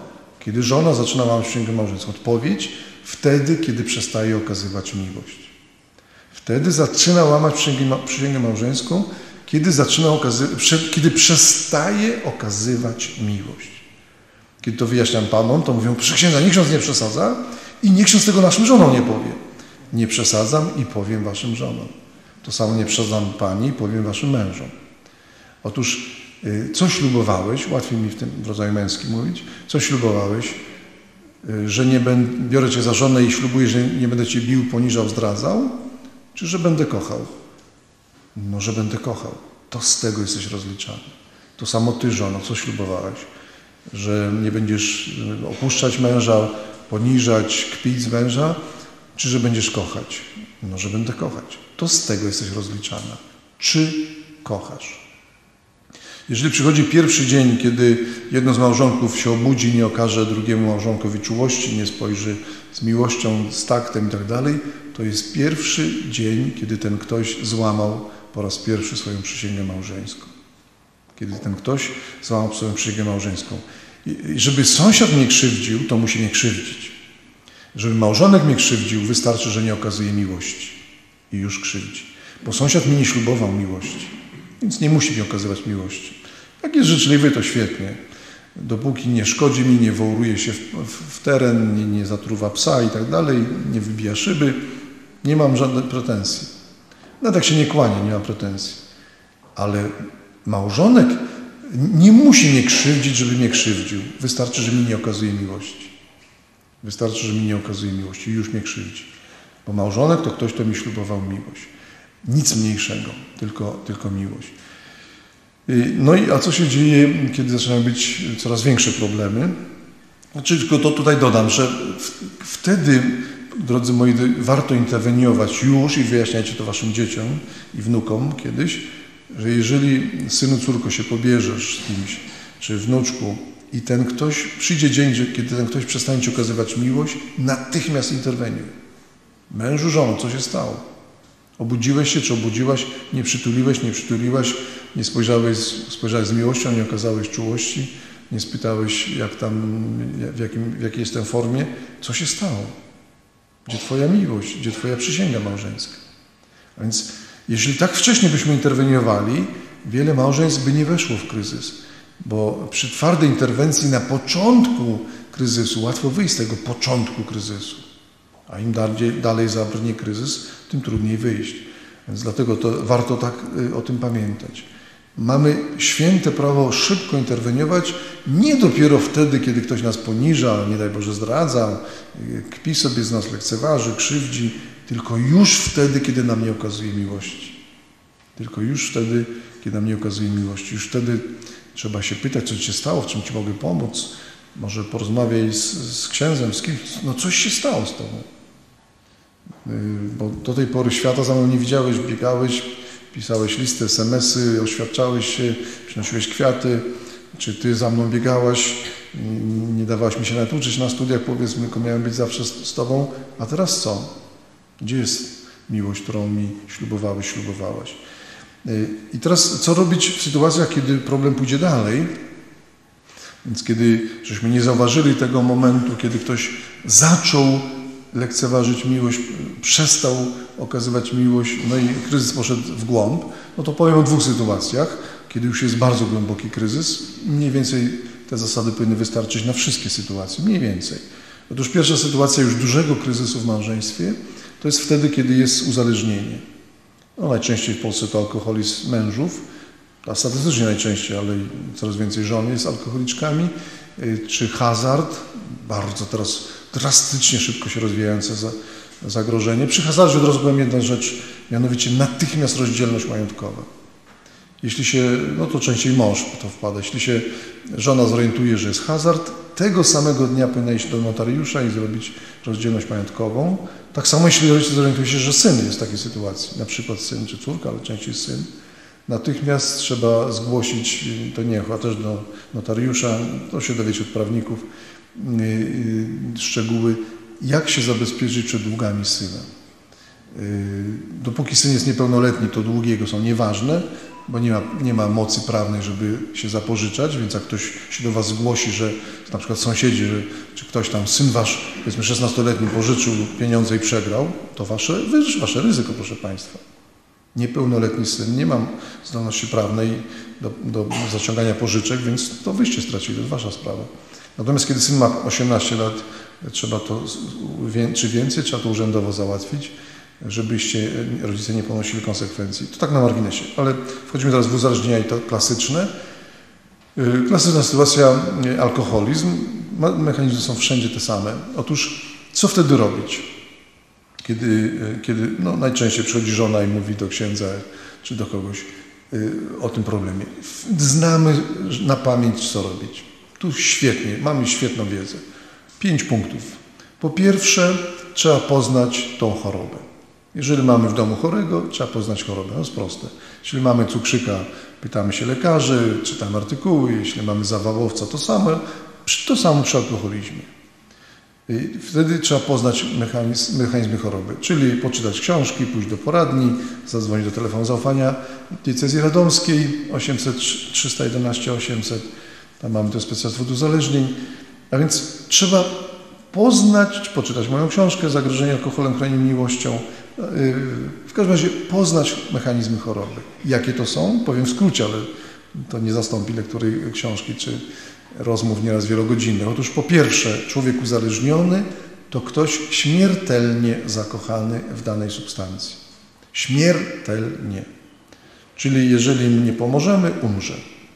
Kiedy żona zaczyna łamać przysięgę małżeńską? Odpowiedź: wtedy, kiedy przestaje okazywać miłość. Wtedy zaczyna łamać przysięgę małżeńską, kiedy, zaczyna okazywać, kiedy przestaje okazywać miłość. Kiedy to wyjaśniam panom, to mówią: proszę księdza, niech ksiądz nie przesadza i niech ksiądz tego naszym żonom nie powie. Nie przesadzam i powiem waszym żonom. To samo nie przesadzam pani i powiem waszym mężom. Otóż co ślubowałeś, łatwiej mi w tym rodzaju męskim mówić, co ślubowałeś, że nie będę, biorę cię za żonę i ślubuję, że nie będę cię bił, poniżał, zdradzał, czy że będę kochał? No, że będę kochał. To z tego jesteś rozliczany. To samo ty, żono, co ślubowałeś? Że nie będziesz opuszczać męża, poniżać, kpić z męża, czy że będziesz kochać? No, że będę kochać. To z tego jesteś rozliczana. Czy kochasz? Jeżeli przychodzi pierwszy dzień, kiedy jedno z małżonków się obudzi, nie okaże drugiemu małżonkowi czułości, nie spojrzy z miłością, z taktem i tak dalej, to jest pierwszy dzień, kiedy ten ktoś złamał po raz pierwszy swoją przysięgę małżeńską. Kiedy ten ktoś złamał swoją przysięgę małżeńską. I żeby sąsiad mnie krzywdził, to musi mnie krzywdzić. Żeby małżonek mnie krzywdził, wystarczy, że nie okazuje miłości. I już krzywdzi. Bo sąsiad mi nie ślubował miłości. Więc nie musi mi okazywać miłości. Jak jest życzliwy, to świetnie. Dopóki nie szkodzi mi, nie wołruje się w, w, w teren, nie, nie zatruwa psa i tak dalej, nie wybija szyby, nie mam żadnych pretensji. No tak się nie kłania, nie mam pretensji. Ale małżonek nie musi mnie krzywdzić, żeby mnie krzywdził. Wystarczy, że mi nie okazuje miłości. Wystarczy, że mi nie okazuje miłości i już mnie krzywdzi. Bo małżonek to ktoś, kto mi ślubował miłość. Nic mniejszego, tylko, tylko miłość. No i a co się dzieje, kiedy zaczynają być coraz większe problemy? Znaczy, tylko to tutaj dodam, że w, wtedy, drodzy moi, warto interweniować już i wyjaśniajcie to waszym dzieciom i wnukom kiedyś, że jeżeli synu, córko się pobierzesz z kimś, czy wnuczku i ten ktoś, przyjdzie dzień, kiedy ten ktoś przestanie ci okazywać miłość, natychmiast interweniuj. Mężu, żono, co się stało? Obudziłeś się, czy obudziłaś, nie przytuliłeś, nie przytuliłaś, nie spojrzałeś, spojrzałeś z miłością, nie okazałeś czułości, nie spytałeś, jak tam, w, jakim, w jakiej jestem formie. Co się stało? Gdzie twoja miłość? Gdzie twoja przysięga małżeńska? A więc jeśli tak wcześnie byśmy interweniowali, wiele małżeństw by nie weszło w kryzys. Bo przy twardej interwencji na początku kryzysu łatwo wyjść z tego początku kryzysu. A im dalej, dalej zabrnie kryzys, tym trudniej wyjść. Więc dlatego to warto tak o tym pamiętać. Mamy święte prawo szybko interweniować, nie dopiero wtedy, kiedy ktoś nas poniża, nie daj Boże zdradza, kpi sobie z nas, lekceważy, krzywdzi, tylko już wtedy, kiedy nam nie okazuje miłości. Tylko już wtedy, kiedy nam nie okazuje miłości. Już wtedy trzeba się pytać, co ci się stało, w czym ci mogę pomóc. Może porozmawiaj z, z księdzem, z kimś. No coś się stało z tobą. Bo do tej pory świata za mną nie widziałeś, biegałeś, pisałeś listy, es em esy, oświadczałeś się, przynosiłeś kwiaty, czy ty za mną biegałaś, nie dawałaś mi się nawet uczyć na studiach, powiedzmy, tylko miałem być zawsze z, z tobą, a teraz co? Gdzie jest miłość, którą mi ślubowałeś, ślubowałaś? I teraz co robić w sytuacjach, kiedy problem pójdzie dalej? Więc kiedy żeśmy nie zauważyli tego momentu, kiedy ktoś zaczął lekceważyć miłość, przestał okazywać miłość, no i kryzys poszedł w głąb, no to powiem o dwóch sytuacjach, kiedy już jest bardzo głęboki kryzys. Mniej więcej te zasady powinny wystarczyć na wszystkie sytuacje, mniej więcej. Otóż pierwsza sytuacja już dużego kryzysu w małżeństwie to jest wtedy, kiedy jest uzależnienie. No najczęściej w Polsce to alkoholizm mężów, a statystycznie najczęściej, ale coraz więcej żon jest alkoholiczkami, czy hazard, bardzo teraz drastycznie szybko się rozwijające za, zagrożenie. Przy hazardzie od razu powiem jedna rzecz, mianowicie natychmiast rozdzielność majątkowa. Jeśli się, no to częściej mąż to wpada, jeśli się żona zorientuje, że jest hazard, tego samego dnia powinna iść do notariusza i zrobić rozdzielność majątkową. Tak samo jeśli rodzice zorientują się, że syn jest w takiej sytuacji, na przykład syn czy córka, ale częściej syn, natychmiast trzeba zgłosić, to nie chyba też do notariusza, to się dowiecie od prawników, yy, yy, szczegóły, jak się zabezpieczyć przed długami syna. Yy, dopóki syn jest niepełnoletni, to długi jego są nieważne, bo nie ma, nie ma mocy prawnej, żeby się zapożyczać, więc jak ktoś się do was zgłosi, że na przykład sąsiedzi, że, czy ktoś tam, syn wasz, powiedzmy szesnastoletni, pożyczył pieniądze i przegrał, to wasze, wasze ryzyko, proszę państwa. Niepełnoletni syn nie ma zdolności prawnej do, do zaciągania pożyczek, więc to wyście stracili, to jest wasza sprawa. Natomiast kiedy syn ma osiemnaście lat, trzeba to, czy więcej, trzeba to urzędowo załatwić, żebyście rodzice nie ponosili konsekwencji. To tak na marginesie, ale wchodzimy teraz w uzależnienia i to klasyczne. Klasyczna sytuacja, alkoholizm. Mechanizmy są wszędzie te same. Otóż co wtedy robić? Kiedy, kiedy no, najczęściej przychodzi żona i mówi do księdza czy do kogoś o tym problemie. Znamy na pamięć, co robić. Tu świetnie, mamy świetną wiedzę. Pięć punktów. Po pierwsze, trzeba poznać tą chorobę. Jeżeli mamy w domu chorego, trzeba poznać chorobę. To jest proste. Jeśli mamy cukrzyka, pytamy się lekarzy, czytamy artykuły. Jeśli mamy zawałowca, to samo. To samo przy alkoholizmie. Wtedy trzeba poznać mechanizm, mechanizmy choroby, czyli poczytać książki, pójść do poradni, zadzwonić do telefonu zaufania diecezji radomskiej osiemset trzysta jedenaście osiemset. Tam mamy to specjalistów od uzależnień. A więc trzeba poznać, poczytać moją książkę Zagrożenie alkoholem chroni miłością. W każdym razie poznać mechanizmy choroby. Jakie to są? Powiem w skrócie, ale to nie zastąpi lektury książki czy rozmów nieraz wielogodzinnych. Otóż po pierwsze, człowiek uzależniony to ktoś śmiertelnie zakochany w danej substancji. Śmiertelnie. Czyli jeżeli im nie pomożemy, umrze.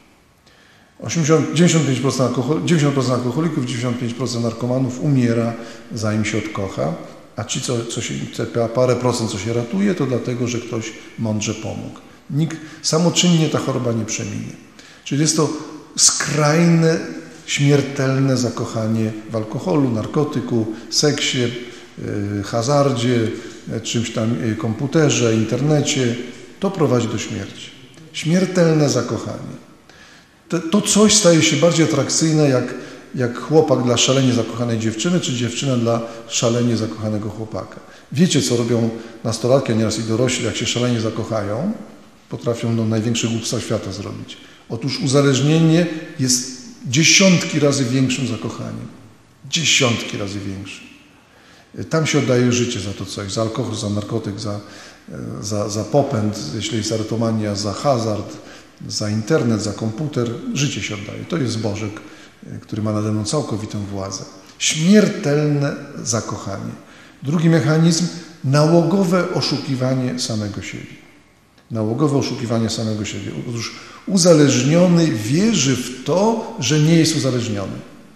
dziewięćdziesiąt pięć procent, alkohol, dziewięćdziesiąt procent alkoholików, dziewięćdziesiąt pięć procent narkomanów umiera, zanim się odkocha, a ci, co, co się, te parę procent, co się ratuje, to dlatego, że ktoś mądrze pomógł. Nikt samoczynnie ta choroba nie przeminie. Czyli jest to skrajne, śmiertelne zakochanie w alkoholu, narkotyku, seksie, yy, hazardzie, czymś tam, yy, komputerze, internecie. To prowadzi do śmierci. Śmiertelne zakochanie. To, to coś staje się bardziej atrakcyjne jak, jak chłopak dla szalenie zakochanej dziewczyny, czy dziewczyna dla szalenie zakochanego chłopaka. Wiecie, co robią nastolatki, a nieraz i dorośli, jak się szalenie zakochają? Potrafią do największych głupstwa świata zrobić. Otóż uzależnienie jest dziesiątki razy większym zakochaniem. Dziesiątki razy większym. Tam się oddaje życie za to coś, za alkohol, za narkotyk, za, za, za popęd, jeśli jest erotomania, za hazard, za internet, za komputer. Życie się oddaje. To jest Bożek, który ma nade mną całkowitą władzę. Śmiertelne zakochanie. Drugi mechanizm, nałogowe oszukiwanie samego siebie. Nałogowe oszukiwanie samego siebie. Otóż uzależniony wierzy w to, że nie jest uzależniony.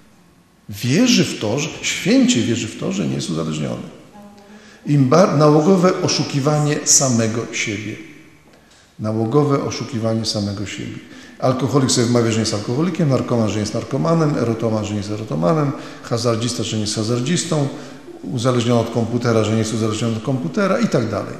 Wierzy w to, że, święcie wierzy w to, że nie jest uzależniony. Im bar, nałogowe oszukiwanie samego siebie. Nałogowe oszukiwanie samego siebie. Alkoholik sobie wmawia, że nie jest alkoholikiem, narkoman, że nie jest narkomanem, erotoman, że nie jest erotomanem, hazardzista, że nie jest hazardzistą, uzależniony od komputera, że nie jest uzależniony od komputera i tak dalej.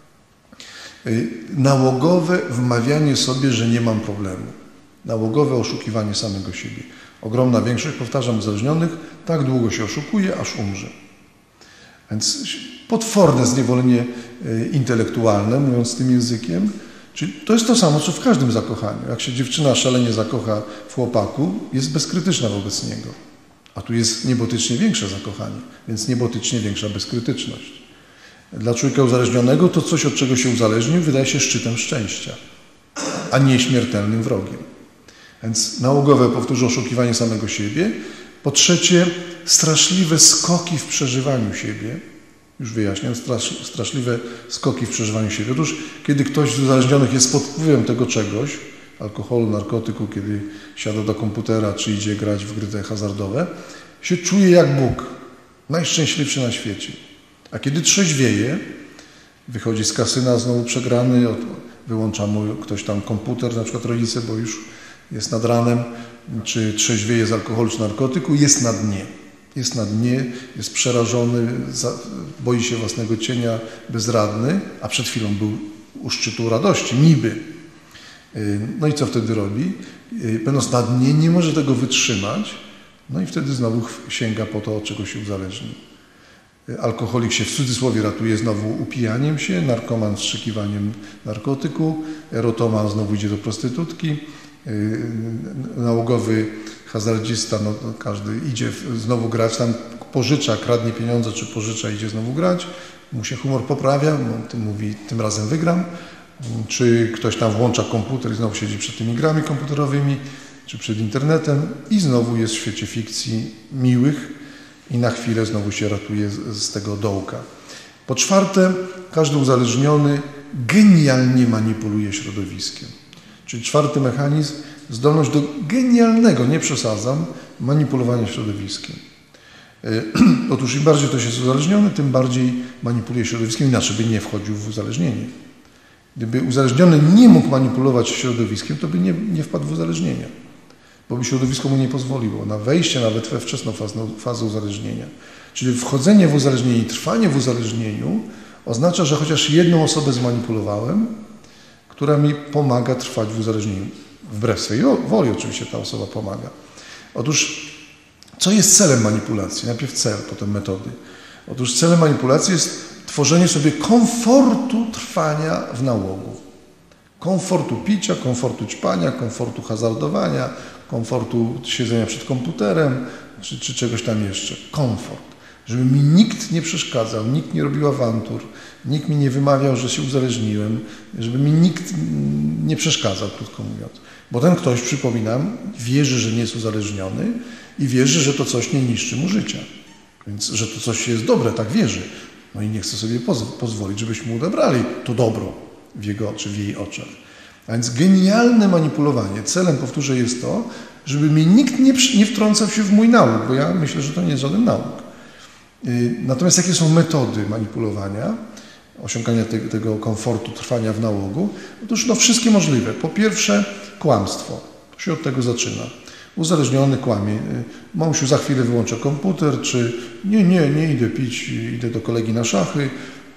Nałogowe wmawianie sobie, że nie mam problemu. Nałogowe oszukiwanie samego siebie. Ogromna większość, powtarzam, uzależnionych tak długo się oszukuje, aż umrze. Więc potworne zniewolenie intelektualne, mówiąc tym językiem, czyli to jest to samo, co w każdym zakochaniu. Jak się dziewczyna szalenie zakocha w chłopaku, jest bezkrytyczna wobec niego. A tu jest niebotycznie większe zakochanie, więc niebotycznie większa bezkrytyczność. Dla człowieka uzależnionego to coś, od czego się uzależnił, wydaje się szczytem szczęścia, a nie śmiertelnym wrogiem. Więc nałogowe, powtórzę, oszukiwanie samego siebie. Po trzecie, straszliwe skoki w przeżywaniu siebie. Już wyjaśniam, strasz, straszliwe skoki w przeżywaniu siebie. Otóż, kiedy ktoś z uzależnionych jest pod wpływem tego czegoś, alkoholu, narkotyku, kiedy siada do komputera, czy idzie grać w gry hazardowe, się czuje jak Bóg, najszczęśliwszy na świecie. A kiedy trzeźwieje, wychodzi z kasyna znowu przegrany, wyłącza mu ktoś tam komputer, na przykład rodzice, bo już jest nad ranem, czy trzeźwieje z alkoholu, czy narkotyku, jest na dnie. Jest na dnie, jest przerażony, boi się własnego cienia, bezradny, a przed chwilą był u szczytu radości, niby. No i co wtedy robi? Będąc na dnie, nie może tego wytrzymać, no i wtedy znowu sięga po to, od czego się uzależni. Alkoholik się w cudzysłowie ratuje znowu upijaniem się, narkoman wstrzykiwaniem narkotyku, erotoman znowu idzie do prostytutki, nałogowy hazardzista, no każdy idzie znowu grać, tam pożycza, kradnie pieniądze, czy pożycza, idzie znowu grać, mu się humor poprawia, no, tym mówi, tym razem wygram, czy ktoś tam włącza komputer i znowu siedzi przed tymi grami komputerowymi, czy przed internetem i znowu jest w świecie fikcji miłych i na chwilę znowu się ratuje z, z tego dołka. Po czwarte, każdy uzależniony genialnie manipuluje środowiskiem. Czyli czwarty mechanizm, zdolność do genialnego, nie przesadzam, manipulowania środowiskiem. Otóż im bardziej ktoś jest uzależniony, tym bardziej manipuluje środowiskiem, inaczej by nie wchodził w uzależnienie. Gdyby uzależniony nie mógł manipulować środowiskiem, to by nie, nie wpadł w uzależnienie, bo by środowisko mu nie pozwoliło na wejście nawet we wczesną fazę, fazę uzależnienia. Czyli wchodzenie w uzależnienie i trwanie w uzależnieniu oznacza, że chociaż jedną osobę zmanipulowałem, która mi pomaga trwać w uzależnieniu. Wbrew swojej woli oczywiście ta osoba pomaga. Otóż, co jest celem manipulacji? Najpierw cel, potem metody. Otóż celem manipulacji jest tworzenie sobie komfortu trwania w nałogu. Komfortu picia, komfortu ćpania, komfortu hazardowania, komfortu siedzenia przed komputerem, czy, czy czegoś tam jeszcze. Komfort. Żeby mi nikt nie przeszkadzał, nikt nie robił awantur, nikt mi nie wymawiał, że się uzależniłem, żeby mi nikt nie przeszkadzał, krótko mówiąc. Bo ten ktoś, przypominam, wierzy, że nie jest uzależniony i wierzy, że to coś nie niszczy mu życia. Więc, że to coś jest dobre, tak wierzy. No i nie chce sobie poz pozwolić, żebyśmy mu odebrali to dobro w jego czy w jej oczach. A więc genialne manipulowanie. Celem, powtórzę, jest to, żeby mi nikt nie, nie wtrącał się w mój nauk, bo ja myślę, że to nie jest żaden nauk. Natomiast jakie są metody manipulowania, osiągania te, tego komfortu, trwania w nałogu? Otóż no wszystkie możliwe. Po pierwsze kłamstwo. To się od tego zaczyna. Uzależniony kłamie. Mamusiu, za chwilę wyłączę komputer, czy nie, nie, nie idę pić, idę do kolegi na szachy,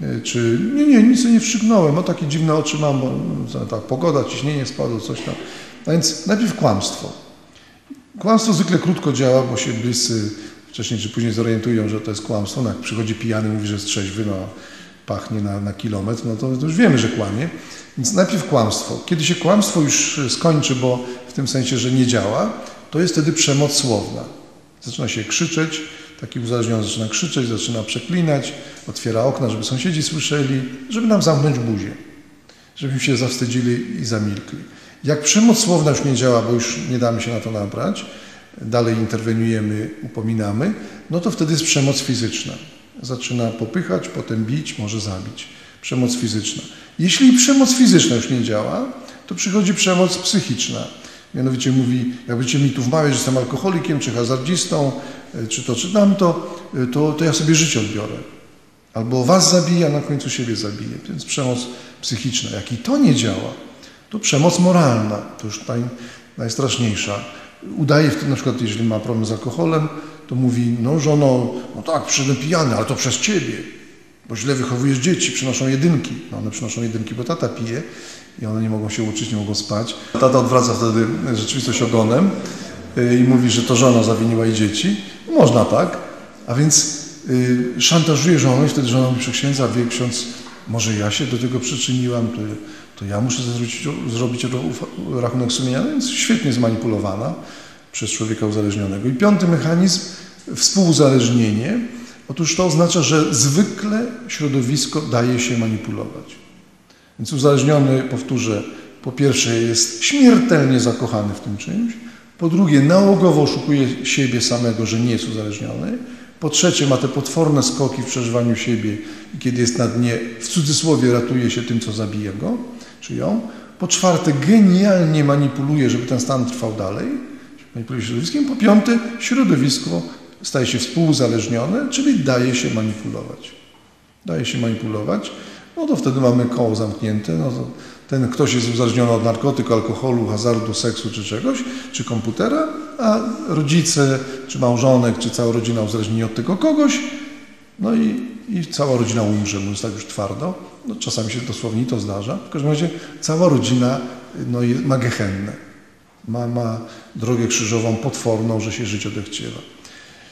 czy nie, nie, nic nie wstrzyknąłem, o takie dziwne oczy mam, bo tak, pogoda, ciśnienie spadło, coś tam. A więc najpierw kłamstwo. Kłamstwo zwykle krótko działa, bo się bliscy wcześniej czy później zorientują, że to jest kłamstwo. No jak przychodzi pijany, mówi, że jest trzeźwy, no, pachnie na, na kilometr, no to, to już wiemy, że kłamie. Więc najpierw kłamstwo. Kiedy się kłamstwo już skończy, bo w tym sensie, że nie działa, to jest wtedy przemoc słowna. Zaczyna się krzyczeć, taki uzależniony zaczyna krzyczeć, zaczyna przeklinać, otwiera okna, żeby sąsiedzi słyszeli, żeby nam zamknąć buzię, żebyśmy się zawstydzili i zamilkli. Jak przemoc słowna już nie działa, bo już nie damy się na to nabrać, dalej interweniujemy, upominamy, no to wtedy jest przemoc fizyczna. Zaczyna popychać, potem bić, może zabić. Przemoc fizyczna. Jeśli przemoc fizyczna już nie działa, to przychodzi przemoc psychiczna. Mianowicie mówi, jak będziecie mi tu wmawiać, że jestem alkoholikiem, czy hazardzistą, czy to, czy tamto, to, to ja sobie życie odbiorę. Albo was zabije, a na końcu siebie zabije. Więc przemoc psychiczna. Jak i to nie działa, to przemoc moralna, to już naj, najstraszniejsza. Udaje wtedy, na przykład, jeżeli ma problem z alkoholem, to mówi, no żono, no tak, przyszedłem pijany, ale to przez ciebie, bo źle wychowujesz dzieci, przynoszą jedynki. No one przynoszą jedynki, bo tata pije i one nie mogą się uczyć, nie mogą spać. Tata odwraca wtedy rzeczywistość ogonem i mówi, że to żona zawiniła i dzieci. Można tak, a więc y, szantażuje żonę i wtedy żona mówi, księdza, wie ksiądz, może ja się do tego przyczyniłam, to, to ja muszę zwrócić, zrobić rachunek sumienia, no więc świetnie zmanipulowana przez człowieka uzależnionego. I piąty mechanizm, współuzależnienie. Otóż to oznacza, że zwykle środowisko daje się manipulować. Więc uzależniony, powtórzę, po pierwsze jest śmiertelnie zakochany w tym czymś, po drugie nałogowo oszukuje siebie samego, że nie jest uzależniony, po trzecie ma te potworne skoki w przeżywaniu siebie i kiedy jest na dnie, w cudzysłowie ratuje się tym, co zabija go, czy ją, po czwarte genialnie manipuluje, żeby ten stan trwał dalej, manipuluje środowiskiem, po piąte środowisko staje się współuzależnione, czyli daje się manipulować. Daje się manipulować, no to wtedy mamy koło zamknięte, no to ten ktoś jest uzależniony od narkotyku, alkoholu, hazardu, seksu czy czegoś, czy komputera, a rodzice, czy małżonek, czy cała rodzina uzależnieni od tego kogoś, no i, i cała rodzina umrze, mówiąc tak już twardo. No, czasami się dosłownie to zdarza. W każdym razie cała rodzina no, ma gehennę. Ma, ma drogę krzyżową potworną, że się życie odechciewa.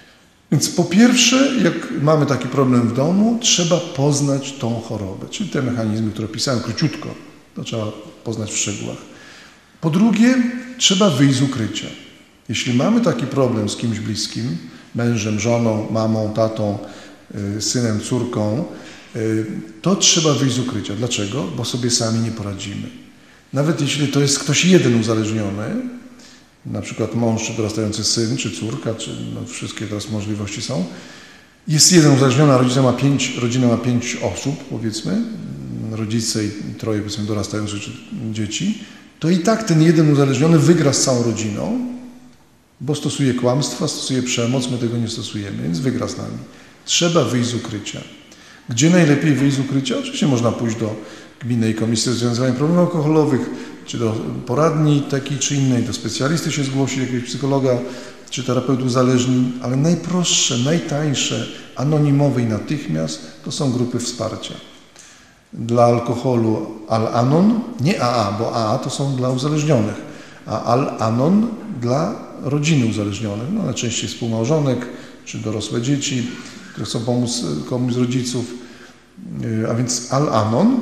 Więc po pierwsze, jak mamy taki problem w domu, trzeba poznać tą chorobę, czyli te mechanizmy, które pisałem króciutko, to trzeba poznać w szczegółach. Po drugie, trzeba wyjść z ukrycia. Jeśli mamy taki problem z kimś bliskim, mężem, żoną, mamą, tatą, synem, córką, to trzeba wyjść z ukrycia. Dlaczego? Bo sobie sami nie poradzimy. Nawet jeśli to jest ktoś jeden uzależniony, na przykład mąż, czy dorastający syn, czy córka, czy no wszystkie teraz możliwości są, jest jeden uzależniony, a rodzina ma pięć, rodzina ma pięć osób, powiedzmy, rodzice i troje, powiedzmy, dorastających dzieci, to i tak ten jeden uzależniony wygra z całą rodziną, bo stosuje kłamstwa, stosuje przemoc, my tego nie stosujemy, więc wygra z nami. Trzeba wyjść z ukrycia. Gdzie najlepiej wyjść z ukrycia? Oczywiście można pójść do Gminnej Komisji Rozwiązywania Problemów Alkoholowych, czy do poradni takiej czy innej, do specjalisty się zgłosić, jakiegoś psychologa, czy terapeuty uzależnień, ale najprostsze, najtańsze, anonimowe i natychmiast to są grupy wsparcia. Dla alkoholu Al-Anon, nie A A, bo A A to są dla uzależnionych, a Al-Anon dla rodziny uzależnionych, no najczęściej współmałżonek, czy dorosłe dzieci, które chcą pomóc komuś z rodziców, a więc Al-Anon.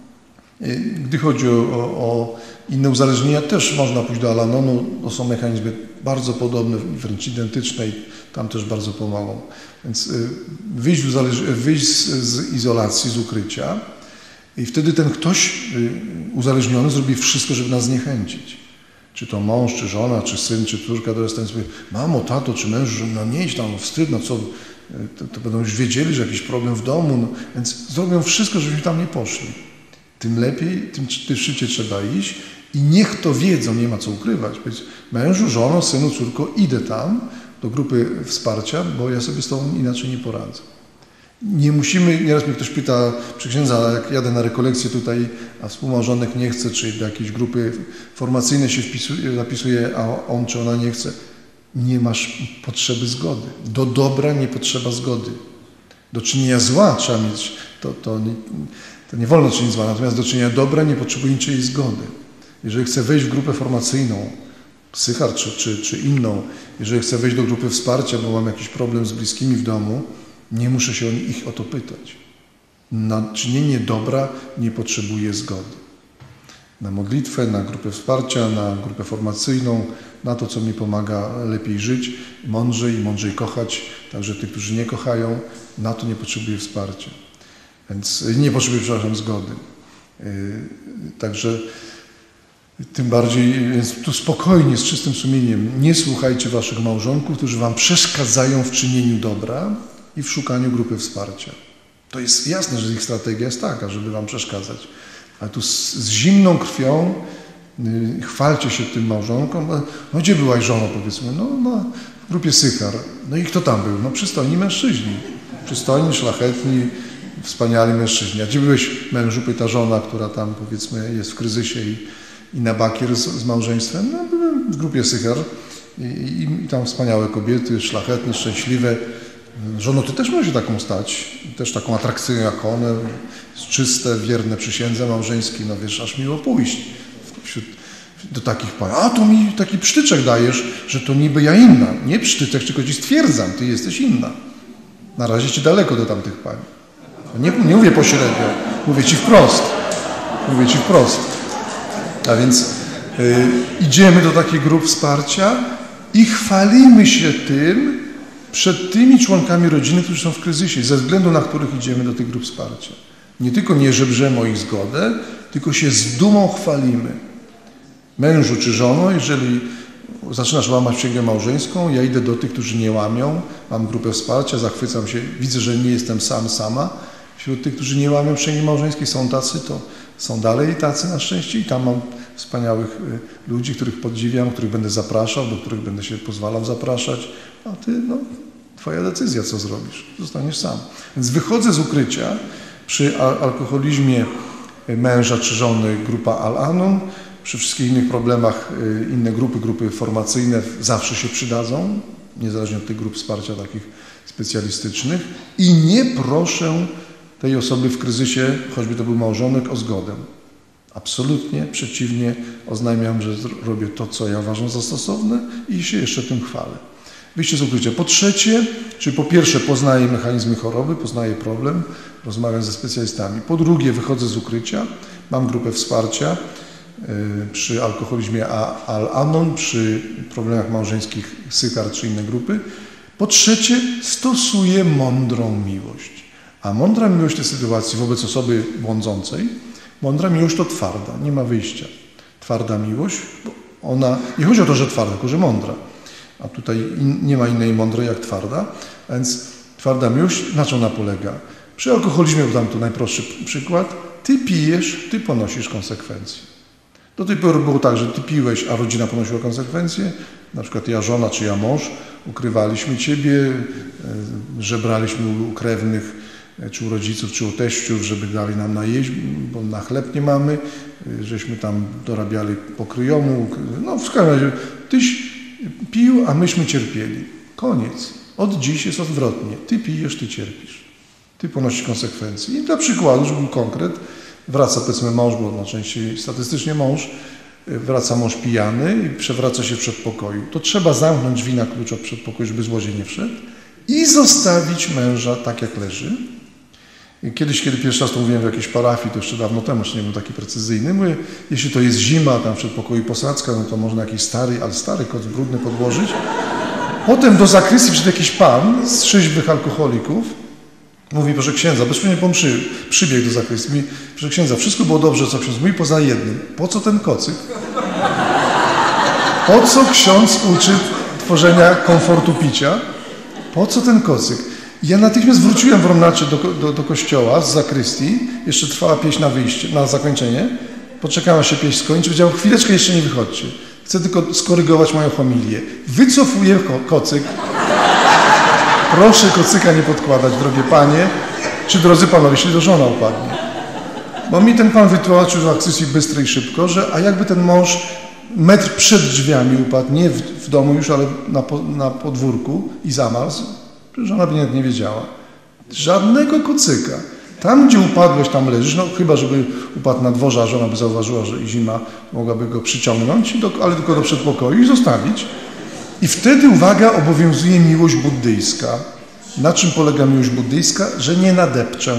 Gdy chodzi o, o inne uzależnienia, też można pójść do Al-Anonu, to są mechanizmy bardzo podobne, wręcz identyczne i tam też bardzo pomogą. Więc wyjść, wyjść z, z izolacji, z ukrycia i wtedy ten ktoś uzależniony zrobi wszystko, żeby nas zniechęcić. Czy to mąż, czy żona, czy syn, czy córka dorastają sobie, mamo, tato, czy męż, no nie idź tam, no wstyd, no co, to, to będą już wiedzieli, że jakiś problem w domu, no, więc zrobią wszystko, żebyśmy tam nie poszli. Tym lepiej, tym, tym szybciej trzeba iść i niech to wiedzą, nie ma co ukrywać. Powiedz, mężu, żono, synu, córko, idę tam do grupy wsparcia, bo ja sobie z tobą inaczej nie poradzę. Nie musimy, nieraz mnie ktoś pyta przy księdza, jak jadę na rekolekcję tutaj, a współmałżonek nie chce, czy do jakiejś grupy formacyjnej się wpisuje, zapisuje, a on czy ona nie chce. Nie masz potrzeby zgody. Do dobra nie potrzeba zgody. Do czynienia zła trzeba mieć, to, to, nie, to nie wolno czynić zła, natomiast do czynienia dobra nie potrzebuje niczyjej zgody. Jeżeli chcę wejść w grupę formacyjną, psychiatr czy, czy, czy inną, jeżeli chcę wejść do grupy wsparcia, bo mam jakiś problem z bliskimi w domu, nie muszę się ich o to pytać. Na czynienie dobra nie potrzebuje zgody. Na modlitwę, na grupę wsparcia, na grupę formacyjną, na to, co mi pomaga lepiej żyć, mądrzej i mądrzej kochać, także tych, którzy nie kochają, na to nie potrzebuję wsparcia. Więc nie potrzebuję, przepraszam, zgody. Yy, także tym bardziej, więc tu spokojnie, z czystym sumieniem, nie słuchajcie waszych małżonków, którzy wam przeszkadzają w czynieniu dobra i w szukaniu grupy wsparcia. To jest jasne, że ich strategia jest taka, żeby wam przeszkadzać. Ale tu z, z zimną krwią yy, chwalcie się tym małżonkom. No, no gdzie byłaś żoną, powiedzmy? No, no w grupie Sychar. No i kto tam był? No przystojni mężczyźni. Przystojni, szlachetni, wspaniali mężczyźni. A gdzie byłeś, mężu? Pyta żona, która tam, powiedzmy, jest w kryzysie i, i na bakier z, z małżeństwem. No byłem w grupie Sychar i, i, i tam wspaniałe kobiety, szlachetne, szczęśliwe. Żono, ty też możesz taką stać, też taką atrakcyjną jak one, czyste, wierne przysiędze małżeńskiej, no wiesz, aż miło pójść wśród, do takich pań. A to mi taki psztyczek dajesz, że to niby ja inna. Nie psztyczek, tylko ci stwierdzam, ty jesteś inna. Na razie ci daleko do tamtych pań. Nie, nie mówię pośrednio, mówię ci wprost. Mówię ci wprost. A więc y, idziemy do takich grup wsparcia i chwalimy się tym, przed tymi członkami rodziny, którzy są w kryzysie, ze względu na których idziemy do tych grup wsparcia. Nie tylko nie żebrzemy o ich zgodę, tylko się z dumą chwalimy. Mężu czy żono, jeżeli zaczynasz łamać księgę małżeńską, ja idę do tych, którzy nie łamią, mam grupę wsparcia, zachwycam się, widzę, że nie jestem sam, sama. Wśród tych, którzy nie łamią księgi małżeńskiej, są tacy, to są dalej tacy na szczęście i tam mam wspaniałych ludzi, których podziwiam, których będę zapraszał, do których będę się pozwalał zapraszać, a ty, no, twoja decyzja, co zrobisz. Zostaniesz sam. Więc wychodzę z ukrycia przy alkoholizmie męża czy żony, grupa Al-Anon, przy wszystkich innych problemach, inne grupy, grupy formacyjne zawsze się przydadzą, niezależnie od tych grup wsparcia takich specjalistycznych i nie proszę tej osoby w kryzysie, choćby to był małżonek, o zgodę. Absolutnie przeciwnie, oznajmiam, że robię to, co ja uważam za stosowne i się jeszcze tym chwalę. Wyjście z ukrycia. Po trzecie, czyli po pierwsze poznaję mechanizmy choroby, poznaję problem, rozmawiam ze specjalistami. Po drugie, wychodzę z ukrycia, mam grupę wsparcia yy, przy alkoholizmie Al-Anon, przy problemach małżeńskich Sykar czy inne grupy. Po trzecie, stosuję mądrą miłość. A mądra miłość w tej sytuacji wobec osoby błądzącej, mądra miłość to twarda, nie ma wyjścia. Twarda miłość, bo ona, nie chodzi o to, że twarda, tylko że mądra. A tutaj in, nie ma innej mądrej jak twarda, a więc twarda miłość, na czym ona polega? Przy alkoholizmie, dam tu najprostszy przykład, ty pijesz, ty ponosisz konsekwencje. Do tej pory było tak, że ty piłeś, a rodzina ponosiła konsekwencje, na przykład ja żona czy ja mąż, ukrywaliśmy ciebie, żebraliśmy u krewnych, czy u rodziców, czy u teściów, żeby dali nam na jeść, bo na chleb nie mamy, żeśmy tam dorabiali po kryjomu, no w każdym razie, tyś pił, a myśmy cierpieli. Koniec. Od dziś jest odwrotnie. Ty pijesz, ty cierpisz. Ty ponosisz konsekwencje. I dla przykładu, żeby był konkret, wraca powiedzmy mąż, bo najczęściej statystycznie mąż, wraca mąż pijany i przewraca się w przedpokoju. To trzeba zamknąć drzwi na klucz od przedpokoju, żeby złodziej nie wszedł i zostawić męża tak, jak leży. Kiedyś, kiedy pierwszy raz to mówiłem w jakiejś parafii, to jeszcze dawno temu, jeszcze nie był taki precyzyjny, mówię, jeśli to jest zima, tam w przedpokoju posadzka, no to można jakiś stary, ale stary koc brudny podłożyć. Potem do zakrystii przyszedł jakiś pan z trzeźwych alkoholików, mówi, proszę księdza, bezpośrednio po mszy, przybiegł do zakrystii, mówi, proszę księdza, wszystko było dobrze, co ksiądz mówi, poza jednym. Po co ten kocyk? Po co ksiądz uczy tworzenia komfortu picia? Po co ten kocyk? Ja natychmiast wróciłem w Romnaczy do, do, do kościoła z zakrystii, jeszcze trwała pieśń na wyjście, na zakończenie, poczekała się pieśń skończy, powiedział, chwileczkę jeszcze nie wychodźcie, chcę tylko skorygować moją homilię. Wycofuję ko kocyk, proszę kocyka nie podkładać, drogie panie, czy drodzy panowie, jeśli to żona upadnie. Bo mi ten pan wytłumaczył w akcesji bystro i szybko, że a jakby ten mąż metr przed drzwiami upadł, nie w, w domu już, ale na, po, na podwórku i zamarzł, żona by nie, nie wiedziała. Żadnego kocyka. Tam, gdzie upadłeś, tam leżysz, no chyba, żeby upadł na dworze, a żona by zauważyła, że zima, mogłaby go przyciągnąć, do, ale tylko do przedpokoju i zostawić. I wtedy, uwaga, obowiązuje miłość buddyjska. Na czym polega miłość buddyjska? Że nie nadepczę.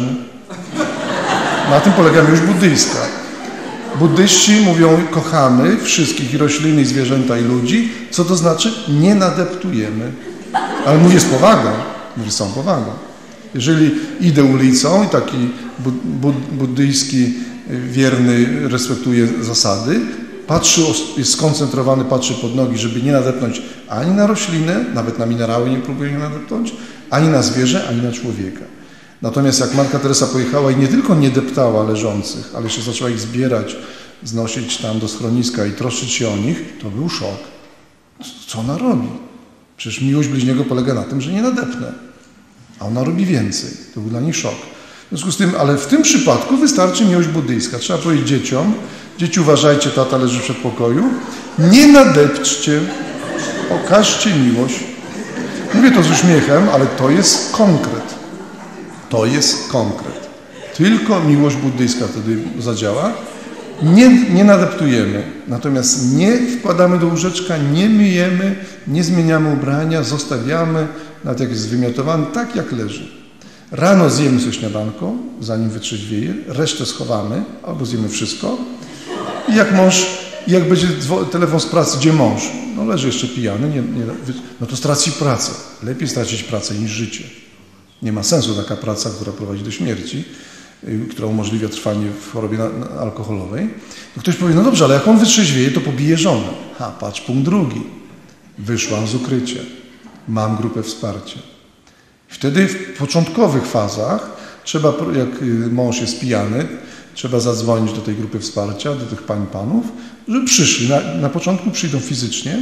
Na tym polega miłość buddyjska. Buddyści mówią, kochamy wszystkich, i rośliny, i zwierzęta, i ludzi. Co to znaczy? Nie nadeptujemy. Ale mówię z powagą. Mówię z całą powagą. Jeżeli idę ulicą i taki bud bud buddyjski wierny respektuje zasady, patrzy, jest skoncentrowany, patrzy pod nogi, żeby nie nadepnąć ani na roślinę, nawet na minerały nie próbuje nie nadepnąć, ani na zwierzę, ani na człowieka. Natomiast jak Matka Teresa pojechała i nie tylko nie deptała leżących, ale jeszcze zaczęła ich zbierać, znosić tam do schroniska i troszczyć się o nich, to był szok. Co ona robi? Przecież miłość bliźniego polega na tym, że nie nadepnę. A ona robi więcej. To był dla nich szok. W związku z tym, ale w tym przypadku wystarczy miłość buddyjska. Trzeba powiedzieć dzieciom, dzieci uważajcie, tata leży w przedpokoju, nie nadepczcie, okażcie miłość. Mówię to z uśmiechem, ale to jest konkret. To jest konkret. Tylko miłość buddyjska wtedy zadziała. Nie, nie nadeptujemy, natomiast nie wkładamy do łóżeczka, nie myjemy, nie zmieniamy ubrania, zostawiamy, nawet jak jest wymiotowany, tak jak leży. Rano zjemy sobie śniadanko, zanim wytrzeźwieje, resztę schowamy, albo zjemy wszystko. I jak mąż, jak będzie telefon z pracy, gdzie mąż? No leży jeszcze pijany, nie, nie, no to straci pracę. Lepiej stracić pracę niż życie. Nie ma sensu taka praca, która prowadzi do śmierci, która umożliwia trwanie w chorobie alkoholowej. No ktoś powie, no dobrze, ale jak on wytrzeźwieje, to pobije żonę. Ha, patrz, punkt drugi. Wyszłam z ukrycia. Mam grupę wsparcia. Wtedy w początkowych fazach trzeba, jak mąż jest pijany, trzeba zadzwonić do tej grupy wsparcia, do tych pań, panów, żeby przyszli. Na, na początku przyjdą fizycznie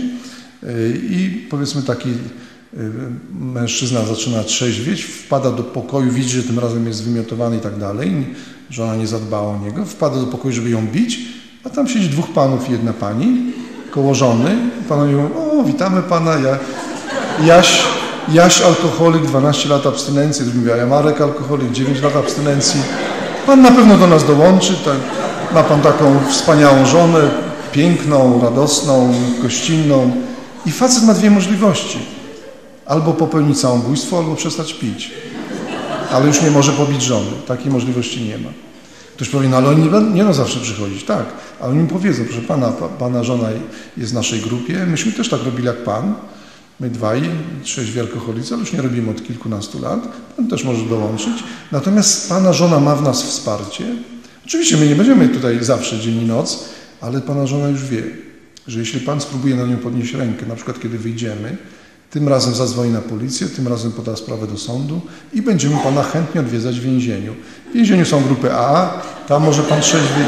i powiedzmy taki mężczyzna zaczyna trzeźwieć, wpada do pokoju, widzi, że tym razem jest wymiotowany i tak dalej, żona nie zadbała o niego, wpada do pokoju, żeby ją bić, a tam siedzi dwóch panów i jedna pani, koło żony. Panowie mówią, o, witamy pana, ja, Jaś, Jaś alkoholik, dwanaście lat abstynencji, drugi mówi, a ja Marek alkoholik, dziewięć lat abstynencji. Pan na pewno do nas dołączy, tak, ma pan taką wspaniałą żonę, piękną, radosną, gościnną. I facet ma dwie możliwości. Albo popełnić samobójstwo, albo przestać pić. Ale już nie może pobić żony. Takiej możliwości nie ma. Ktoś powie, no ale oni nie, nie no zawsze przychodzić. Tak, ale oni mi powiedzą, proszę pana, pa, pana żona jest w naszej grupie, myśmy też tak robili jak pan. My dwaj, trzeźwi alkoholicy, ale już nie robimy od kilkunastu lat. Pan też może dołączyć. Natomiast pana żona ma w nas wsparcie. Oczywiście my nie będziemy tutaj zawsze dzień i noc, ale pana żona już wie, że jeśli pan spróbuje na nią podnieść rękę, na przykład kiedy wyjdziemy, tym razem zadzwoni na policję, tym razem poda sprawę do sądu i będziemy pana chętnie odwiedzać w więzieniu. W więzieniu są grupy A, tam może pan trzeźwieć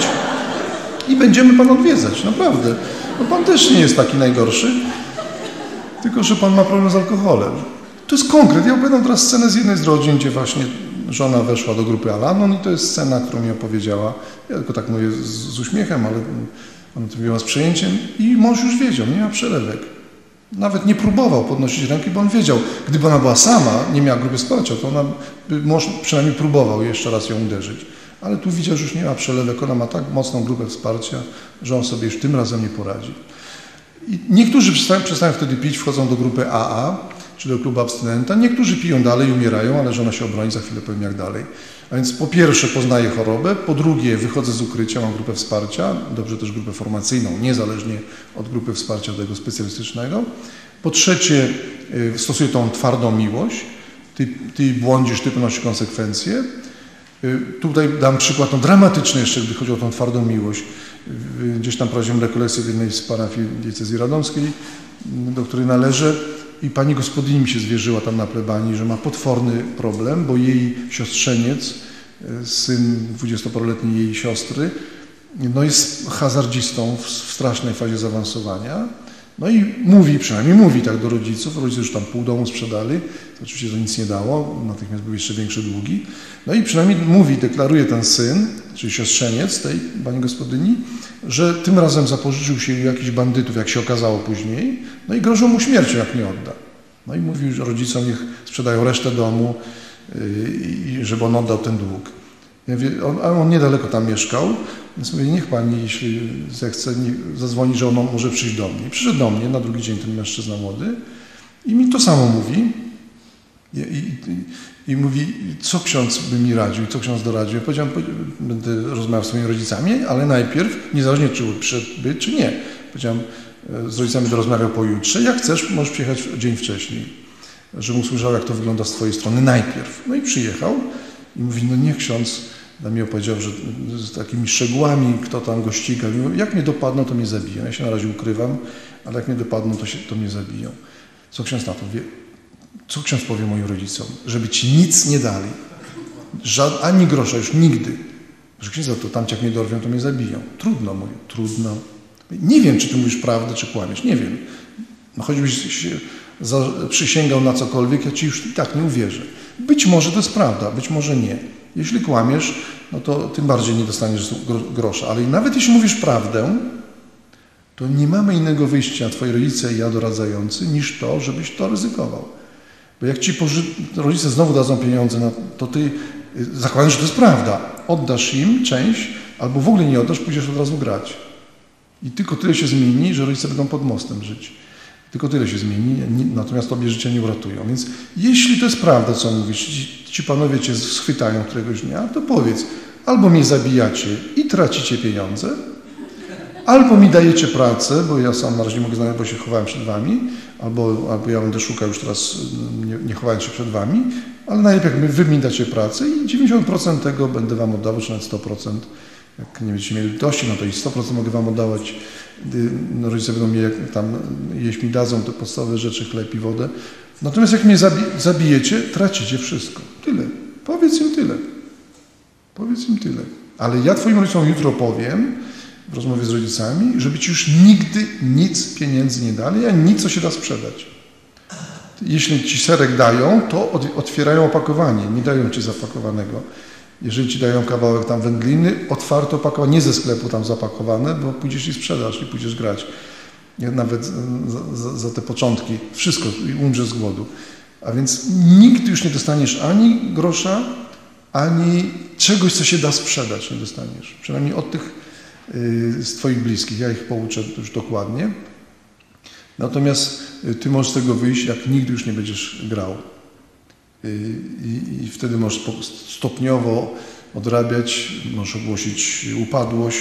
i będziemy pan odwiedzać, naprawdę. No pan też nie jest taki najgorszy, tylko że pan ma problem z alkoholem. To jest konkret. Ja opowiadam teraz scenę z jednej z rodzin, gdzie właśnie żona weszła do grupy Al-Anon i to jest scena, którą mi opowiedziała. Ja tylko tak mówię z, z uśmiechem, ale ona to mówiła z przejęciem i mąż już wiedział, nie ma przelewek. Nawet nie próbował podnosić ręki, bo on wiedział, gdyby ona była sama, nie miała grupy wsparcia, to ona by mąż przynajmniej próbował jeszcze raz ją uderzyć. Ale tu widział, że już nie ma przelewek, ona ma tak mocną grupę wsparcia, że on sobie już tym razem nie poradzi. I niektórzy przestają, przestają wtedy pić, wchodzą do grupy A A, czyli do klubu abstynenta. Niektórzy piją dalej, umierają, ale żona się obroni, za chwilę powiem jak dalej. A więc po pierwsze poznaję chorobę, po drugie wychodzę z ukrycia, mam grupę wsparcia, dobrze też grupę formacyjną, niezależnie od grupy wsparcia tego specjalistycznego. Po trzecie stosuję tą twardą miłość, ty, ty błądzisz, ty ponosisz konsekwencje. Tutaj dam przykład no, dramatyczny jeszcze, gdy chodzi o tą twardą miłość. Gdzieś tam prowadziłem rekolekcję w jednej z parafii diecezji radomskiej, do której należę i pani gospodyni mi się zwierzyła tam na plebanii, że ma potworny problem, bo jej siostrzeniec, syn dwudziestoparoletniej jej siostry, no jest hazardzistą w, w strasznej fazie zaawansowania. No i mówi, przynajmniej mówi tak do rodziców, rodzice już tam pół domu sprzedali, to oczywiście to nic nie dało, natychmiast były jeszcze większe długi. No i przynajmniej mówi, deklaruje ten syn, czyli siostrzeniec tej pani gospodyni, że tym razem zapożyczył się u jakichś bandytów, jak się okazało później, no i grożą mu śmiercią, jak nie odda. No i mówił że rodzicom, niech sprzedają resztę domu, yy, żeby on oddał ten dług. Ja wie, on, a on niedaleko tam mieszkał, więc mówię, niech pani, jeśli zechce, nie, zadzwoni, że on może przyjść do mnie. Przyszedł do mnie na drugi dzień ten mężczyzna młody i mi to samo mówi. I, i, i, i mówi, co ksiądz by mi radził, co ksiądz doradził. Ja powiedziałem, będę rozmawiał z swoimi rodzicami, ale najpierw, niezależnie czy przyszedłby, czy nie. Powiedziałem, z rodzicami będę rozmawiał pojutrze, jak chcesz, możesz przyjechać dzień wcześniej, żebym usłyszał, jak to wygląda z twojej strony najpierw. No i przyjechał i mówi, no niech ksiądz na mnie opowiedział, że z takimi szczegółami, kto tam go ściga. Mówi, jak mnie dopadną, to mnie zabiją. Ja się na razie ukrywam, ale jak mnie dopadną, to, się, to mnie zabiją. Co ksiądz na to wie? Co ksiądz powie moim rodzicom? Żeby ci nic nie dali. Żad, ani grosza, już nigdy. Że księdza, to tam jak mnie dorwią, to mnie zabiją. Trudno, mówię, trudno. Nie wiem, czy ty mówisz prawdę, czy kłamiesz. Nie wiem. No choćbyś się za, przysięgał na cokolwiek, ja ci już i tak nie uwierzę. Być może to jest prawda, być może nie. Jeśli kłamiesz, no to tym bardziej nie dostaniesz grosza. Ale nawet jeśli mówisz prawdę, to nie mamy innego wyjścia, twoi rodzice i ja doradzający, niż to, żebyś to ryzykował. Bo jak ci rodzice znowu dadzą pieniądze, no to ty, zakładając, że to jest prawda, oddasz im część, albo w ogóle nie oddasz, pójdziesz od razu grać. I tylko tyle się zmieni, że rodzice będą pod mostem żyć. Tylko tyle się zmieni, natomiast tobie życia nie uratują. Więc jeśli to jest prawda, co mówisz, ci, ci panowie cię schwytają któregoś dnia, to powiedz, albo mnie zabijacie i tracicie pieniądze, albo mi dajecie pracę, bo ja sam na razie nie mogę znaleźć, bo się chowałem przed wami, albo, albo ja będę szukał już teraz, nie, nie chowając się przed wami, ale najlepiej jak wy mi dacie pracę i dziewięćdziesiąt procent tego będę wam oddawał, czy nawet sto procent. Jak nie będziecie mieli litości, no to i sto procent mogę wam oddawać. No, rodzice będą mnie tam, jeśli mi dadzą te podstawowe rzeczy, chleb i wodę. Natomiast jak mnie zabi zabijecie, tracicie wszystko. Tyle. Powiedz im tyle. Powiedz im tyle. Ale ja twoim rodzicom jutro powiem, w rozmowie z rodzicami, żeby ci już nigdy nic pieniędzy nie dali, a nic, co się da sprzedać. Jeśli ci serek dają, to otwierają opakowanie, nie dają ci zapakowanego. Jeżeli ci dają kawałek tam wędliny, otwarte opakowanie, nie ze sklepu tam zapakowane, bo pójdziesz i sprzedasz i pójdziesz grać. Nawet za, za, za te początki. Wszystko i umrzesz z głodu. A więc nigdy już nie dostaniesz ani grosza, ani czegoś, co się da sprzedać, nie dostaniesz. Przynajmniej od tych yy, z twoich bliskich. Ja ich pouczę już dokładnie. Natomiast ty możesz z tego wyjść, jak nigdy już nie będziesz grał. I, i wtedy możesz stopniowo odrabiać, możesz ogłosić upadłość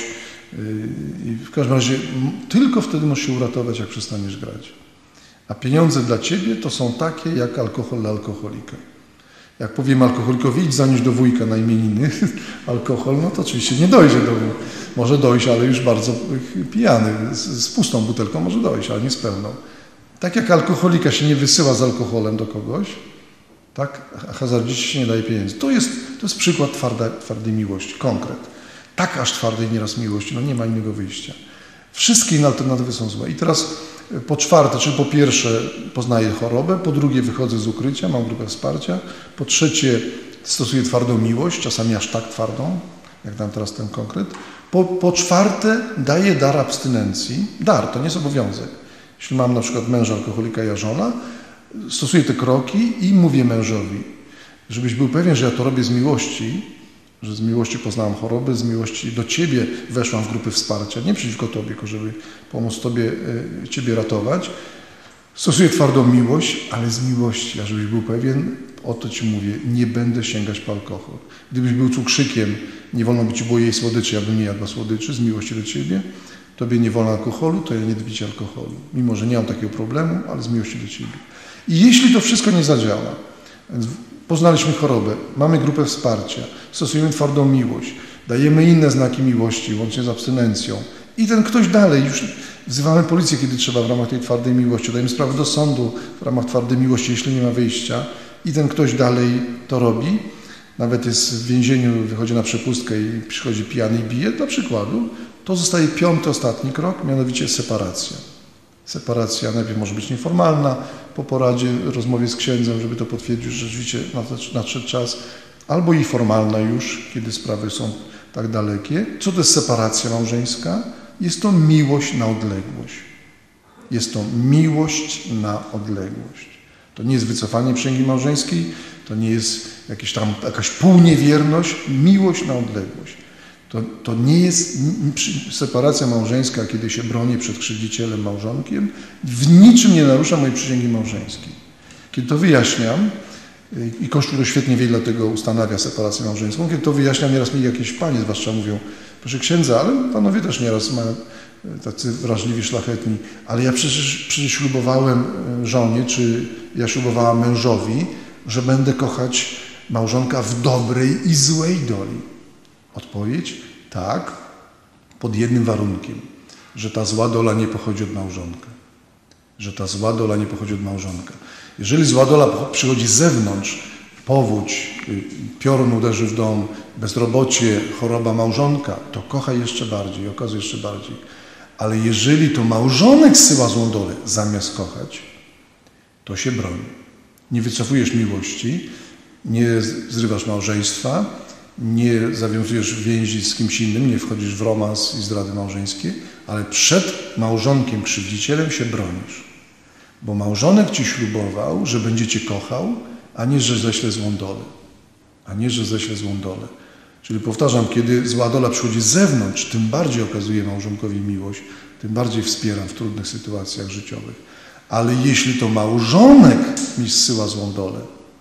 i w każdym razie tylko wtedy możesz się uratować, jak przestaniesz grać. A pieniądze dla ciebie to są takie, jak alkohol dla alkoholika. Jak powiem alkoholikowi, idź zanieść do wujka na imieniny alkohol, no to oczywiście nie dojdzie do mnie. Może dojść, ale już bardzo pijany, z, z pustą butelką może dojść, ale nie z pełną. Tak jak alkoholika się nie wysyła z alkoholem do kogoś, tak, a hazardziście się nie daje pieniędzy. To jest, to jest przykład twarda, twardej miłości, konkret. Tak aż twardej nieraz miłości, no nie ma innego wyjścia. Wszystkie inne alternatywy są złe. I teraz po czwarte, czyli po pierwsze poznaję chorobę, po drugie wychodzę z ukrycia, mam grupę wsparcia, po trzecie stosuję twardą miłość, czasami aż tak twardą, jak dam teraz ten konkret. Po, po czwarte daję dar abstynencji. Dar, to nie jest obowiązek. Jeśli mam na przykład męża alkoholika, ja żona, stosuję te kroki i mówię mężowi, żebyś był pewien, że ja to robię z miłości, że z miłości poznałam chorobę, z miłości do Ciebie weszłam w grupy wsparcia, nie przeciwko Tobie, tylko żeby pomóc Tobie, Ciebie ratować. Stosuję twardą miłość, ale z miłości, a żebyś był pewien, o to Ci mówię, nie będę sięgać po alkohol. Gdybyś był cukrzykiem, nie wolno by Ci było jeść słodyczy, ja bym nie jadła słodyczy, z miłości do Ciebie. Tobie nie wolno alkoholu, to ja nie pić alkoholu. Mimo że nie mam takiego problemu, ale z miłości do Ciebie. I jeśli to wszystko nie zadziała, poznaliśmy chorobę, mamy grupę wsparcia, stosujemy twardą miłość, dajemy inne znaki miłości, łącznie z abstynencją i ten ktoś dalej, już wzywamy policję, kiedy trzeba w ramach tej twardej miłości, dajemy sprawę do sądu w ramach twardej miłości, jeśli nie ma wyjścia i ten ktoś dalej to robi, nawet jest w więzieniu, wychodzi na przepustkę i przychodzi pijany i bije, dla przykładu, to zostaje piąty, ostatni krok, mianowicie separacja. Separacja najpierw może być nieformalna, po poradzie, rozmowie z księdzem, żeby to potwierdzić, że rzeczywiście nadszedł czas, albo i formalna już, kiedy sprawy są tak dalekie. Co to jest separacja małżeńska? Jest to miłość na odległość. Jest to miłość na odległość. To nie jest wycofanie przysięgi małżeńskiej, to nie jest jakieś tam, jakaś półniewierność, miłość na odległość. To, to nie jest separacja małżeńska, kiedy się bronię przed krzywdzicielem, małżonkiem, w niczym nie narusza mojej przysięgi małżeńskiej. Kiedy to wyjaśniam, i Kościół to świetnie wie, dlatego ustanawia separację małżeńską, kiedy to wyjaśniam, nieraz mi jakieś panie zwłaszcza mówią, proszę księdza, ale panowie też nieraz mają tacy wrażliwi, szlachetni, ale ja przecież, przecież ślubowałem żonie, czy ja ślubowałam mężowi, że będę kochać małżonka w dobrej i złej doli. Odpowiedź? Tak, pod jednym warunkiem, że ta zła dola nie pochodzi od małżonka. Że ta zła dola nie pochodzi od małżonka. Jeżeli zła dola przychodzi z zewnątrz, powódź, piorun uderzy w dom, bezrobocie, choroba małżonka, to kocha jeszcze bardziej, okazuje jeszcze bardziej. Ale jeżeli to małżonek zsyła złą dolę zamiast kochać, to się broni. Nie wycofujesz miłości, nie zrywasz małżeństwa, nie zawiązujesz więzi z kimś innym, nie wchodzisz w romans i zdrady małżeńskie, ale przed małżonkiem, krzywdzicielem się bronisz. Bo małżonek ci ślubował, że będzie cię kochał, a nie, że ześle złą dolę. A nie, że ześle złą dolę. Czyli powtarzam, kiedy zła dola przychodzi z zewnątrz, tym bardziej okazuje małżonkowi miłość, tym bardziej wspieram w trudnych sytuacjach życiowych. Ale jeśli to małżonek mi zsyła złą dolę,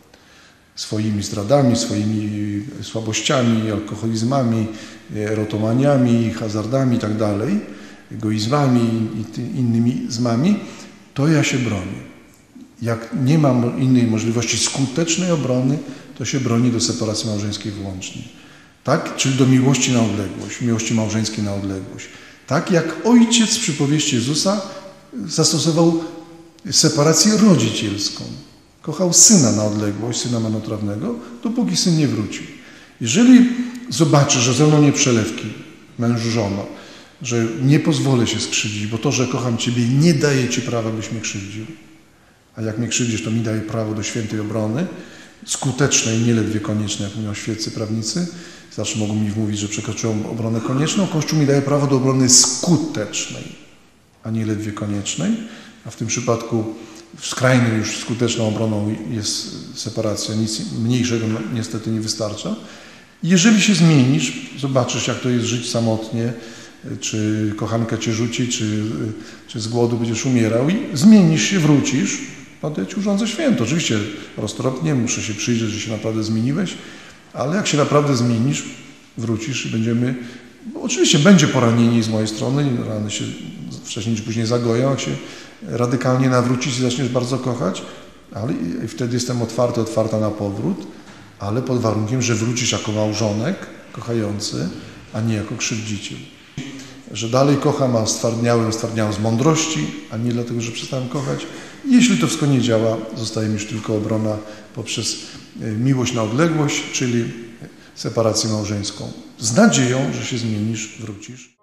swoimi zdradami, swoimi słabościami, alkoholizmami, erotomaniami, hazardami i tak dalej, egoizmami i innymi zmami, to ja się bronię. Jak nie mam innej możliwości skutecznej obrony, to się broni do separacji małżeńskiej wyłącznie. Tak? Czyli do miłości na odległość, miłości małżeńskiej na odległość. Tak jak ojciec w przypowieści Jezusa zastosował separację rodzicielską. Kochał syna na odległość, syna marnotrawnego, dopóki syn nie wrócił. Jeżeli zobaczysz, że ze mną nie przelewki, mężu, żono, że nie pozwolę się skrzywdzić, bo to, że kocham Ciebie, nie daje Ci prawa, byś mnie krzywdził. A jak mnie krzywdzisz, to mi daje prawo do świętej obrony, skutecznej, nie ledwie koniecznej, jak mówią świeccy prawnicy. Zawsze mogą mi mówić, że przekroczyłem obronę konieczną. Kościół mi daje prawo do obrony skutecznej, a nie ledwie koniecznej. A w tym przypadku skrajnie już skuteczną obroną jest separacja. Nic mniejszego niestety nie wystarcza. Jeżeli się zmienisz, zobaczysz, jak to jest żyć samotnie, czy kochanka cię rzuci, czy, czy z głodu będziesz umierał i zmienisz się, wrócisz, no to ja ci urządzę święto. Oczywiście roztropnie, muszę się przyjrzeć, że się naprawdę zmieniłeś, ale jak się naprawdę zmienisz, wrócisz i będziemy, bo oczywiście będzie poranienie z mojej strony, rany się wcześniej czy później zagoją, jak się radykalnie nawrócisz i zaczniesz bardzo kochać, ale i wtedy jestem otwarty, otwarta na powrót, ale pod warunkiem, że wrócisz jako małżonek kochający, a nie jako krzywdziciel. Że dalej kocham, a stwardniałem, stwardniałem z mądrości, a nie dlatego, że przestałem kochać. I jeśli to wszystko nie działa, zostaje mi już tylko obrona poprzez miłość na odległość, czyli separację małżeńską. Z nadzieją, że się zmienisz, wrócisz.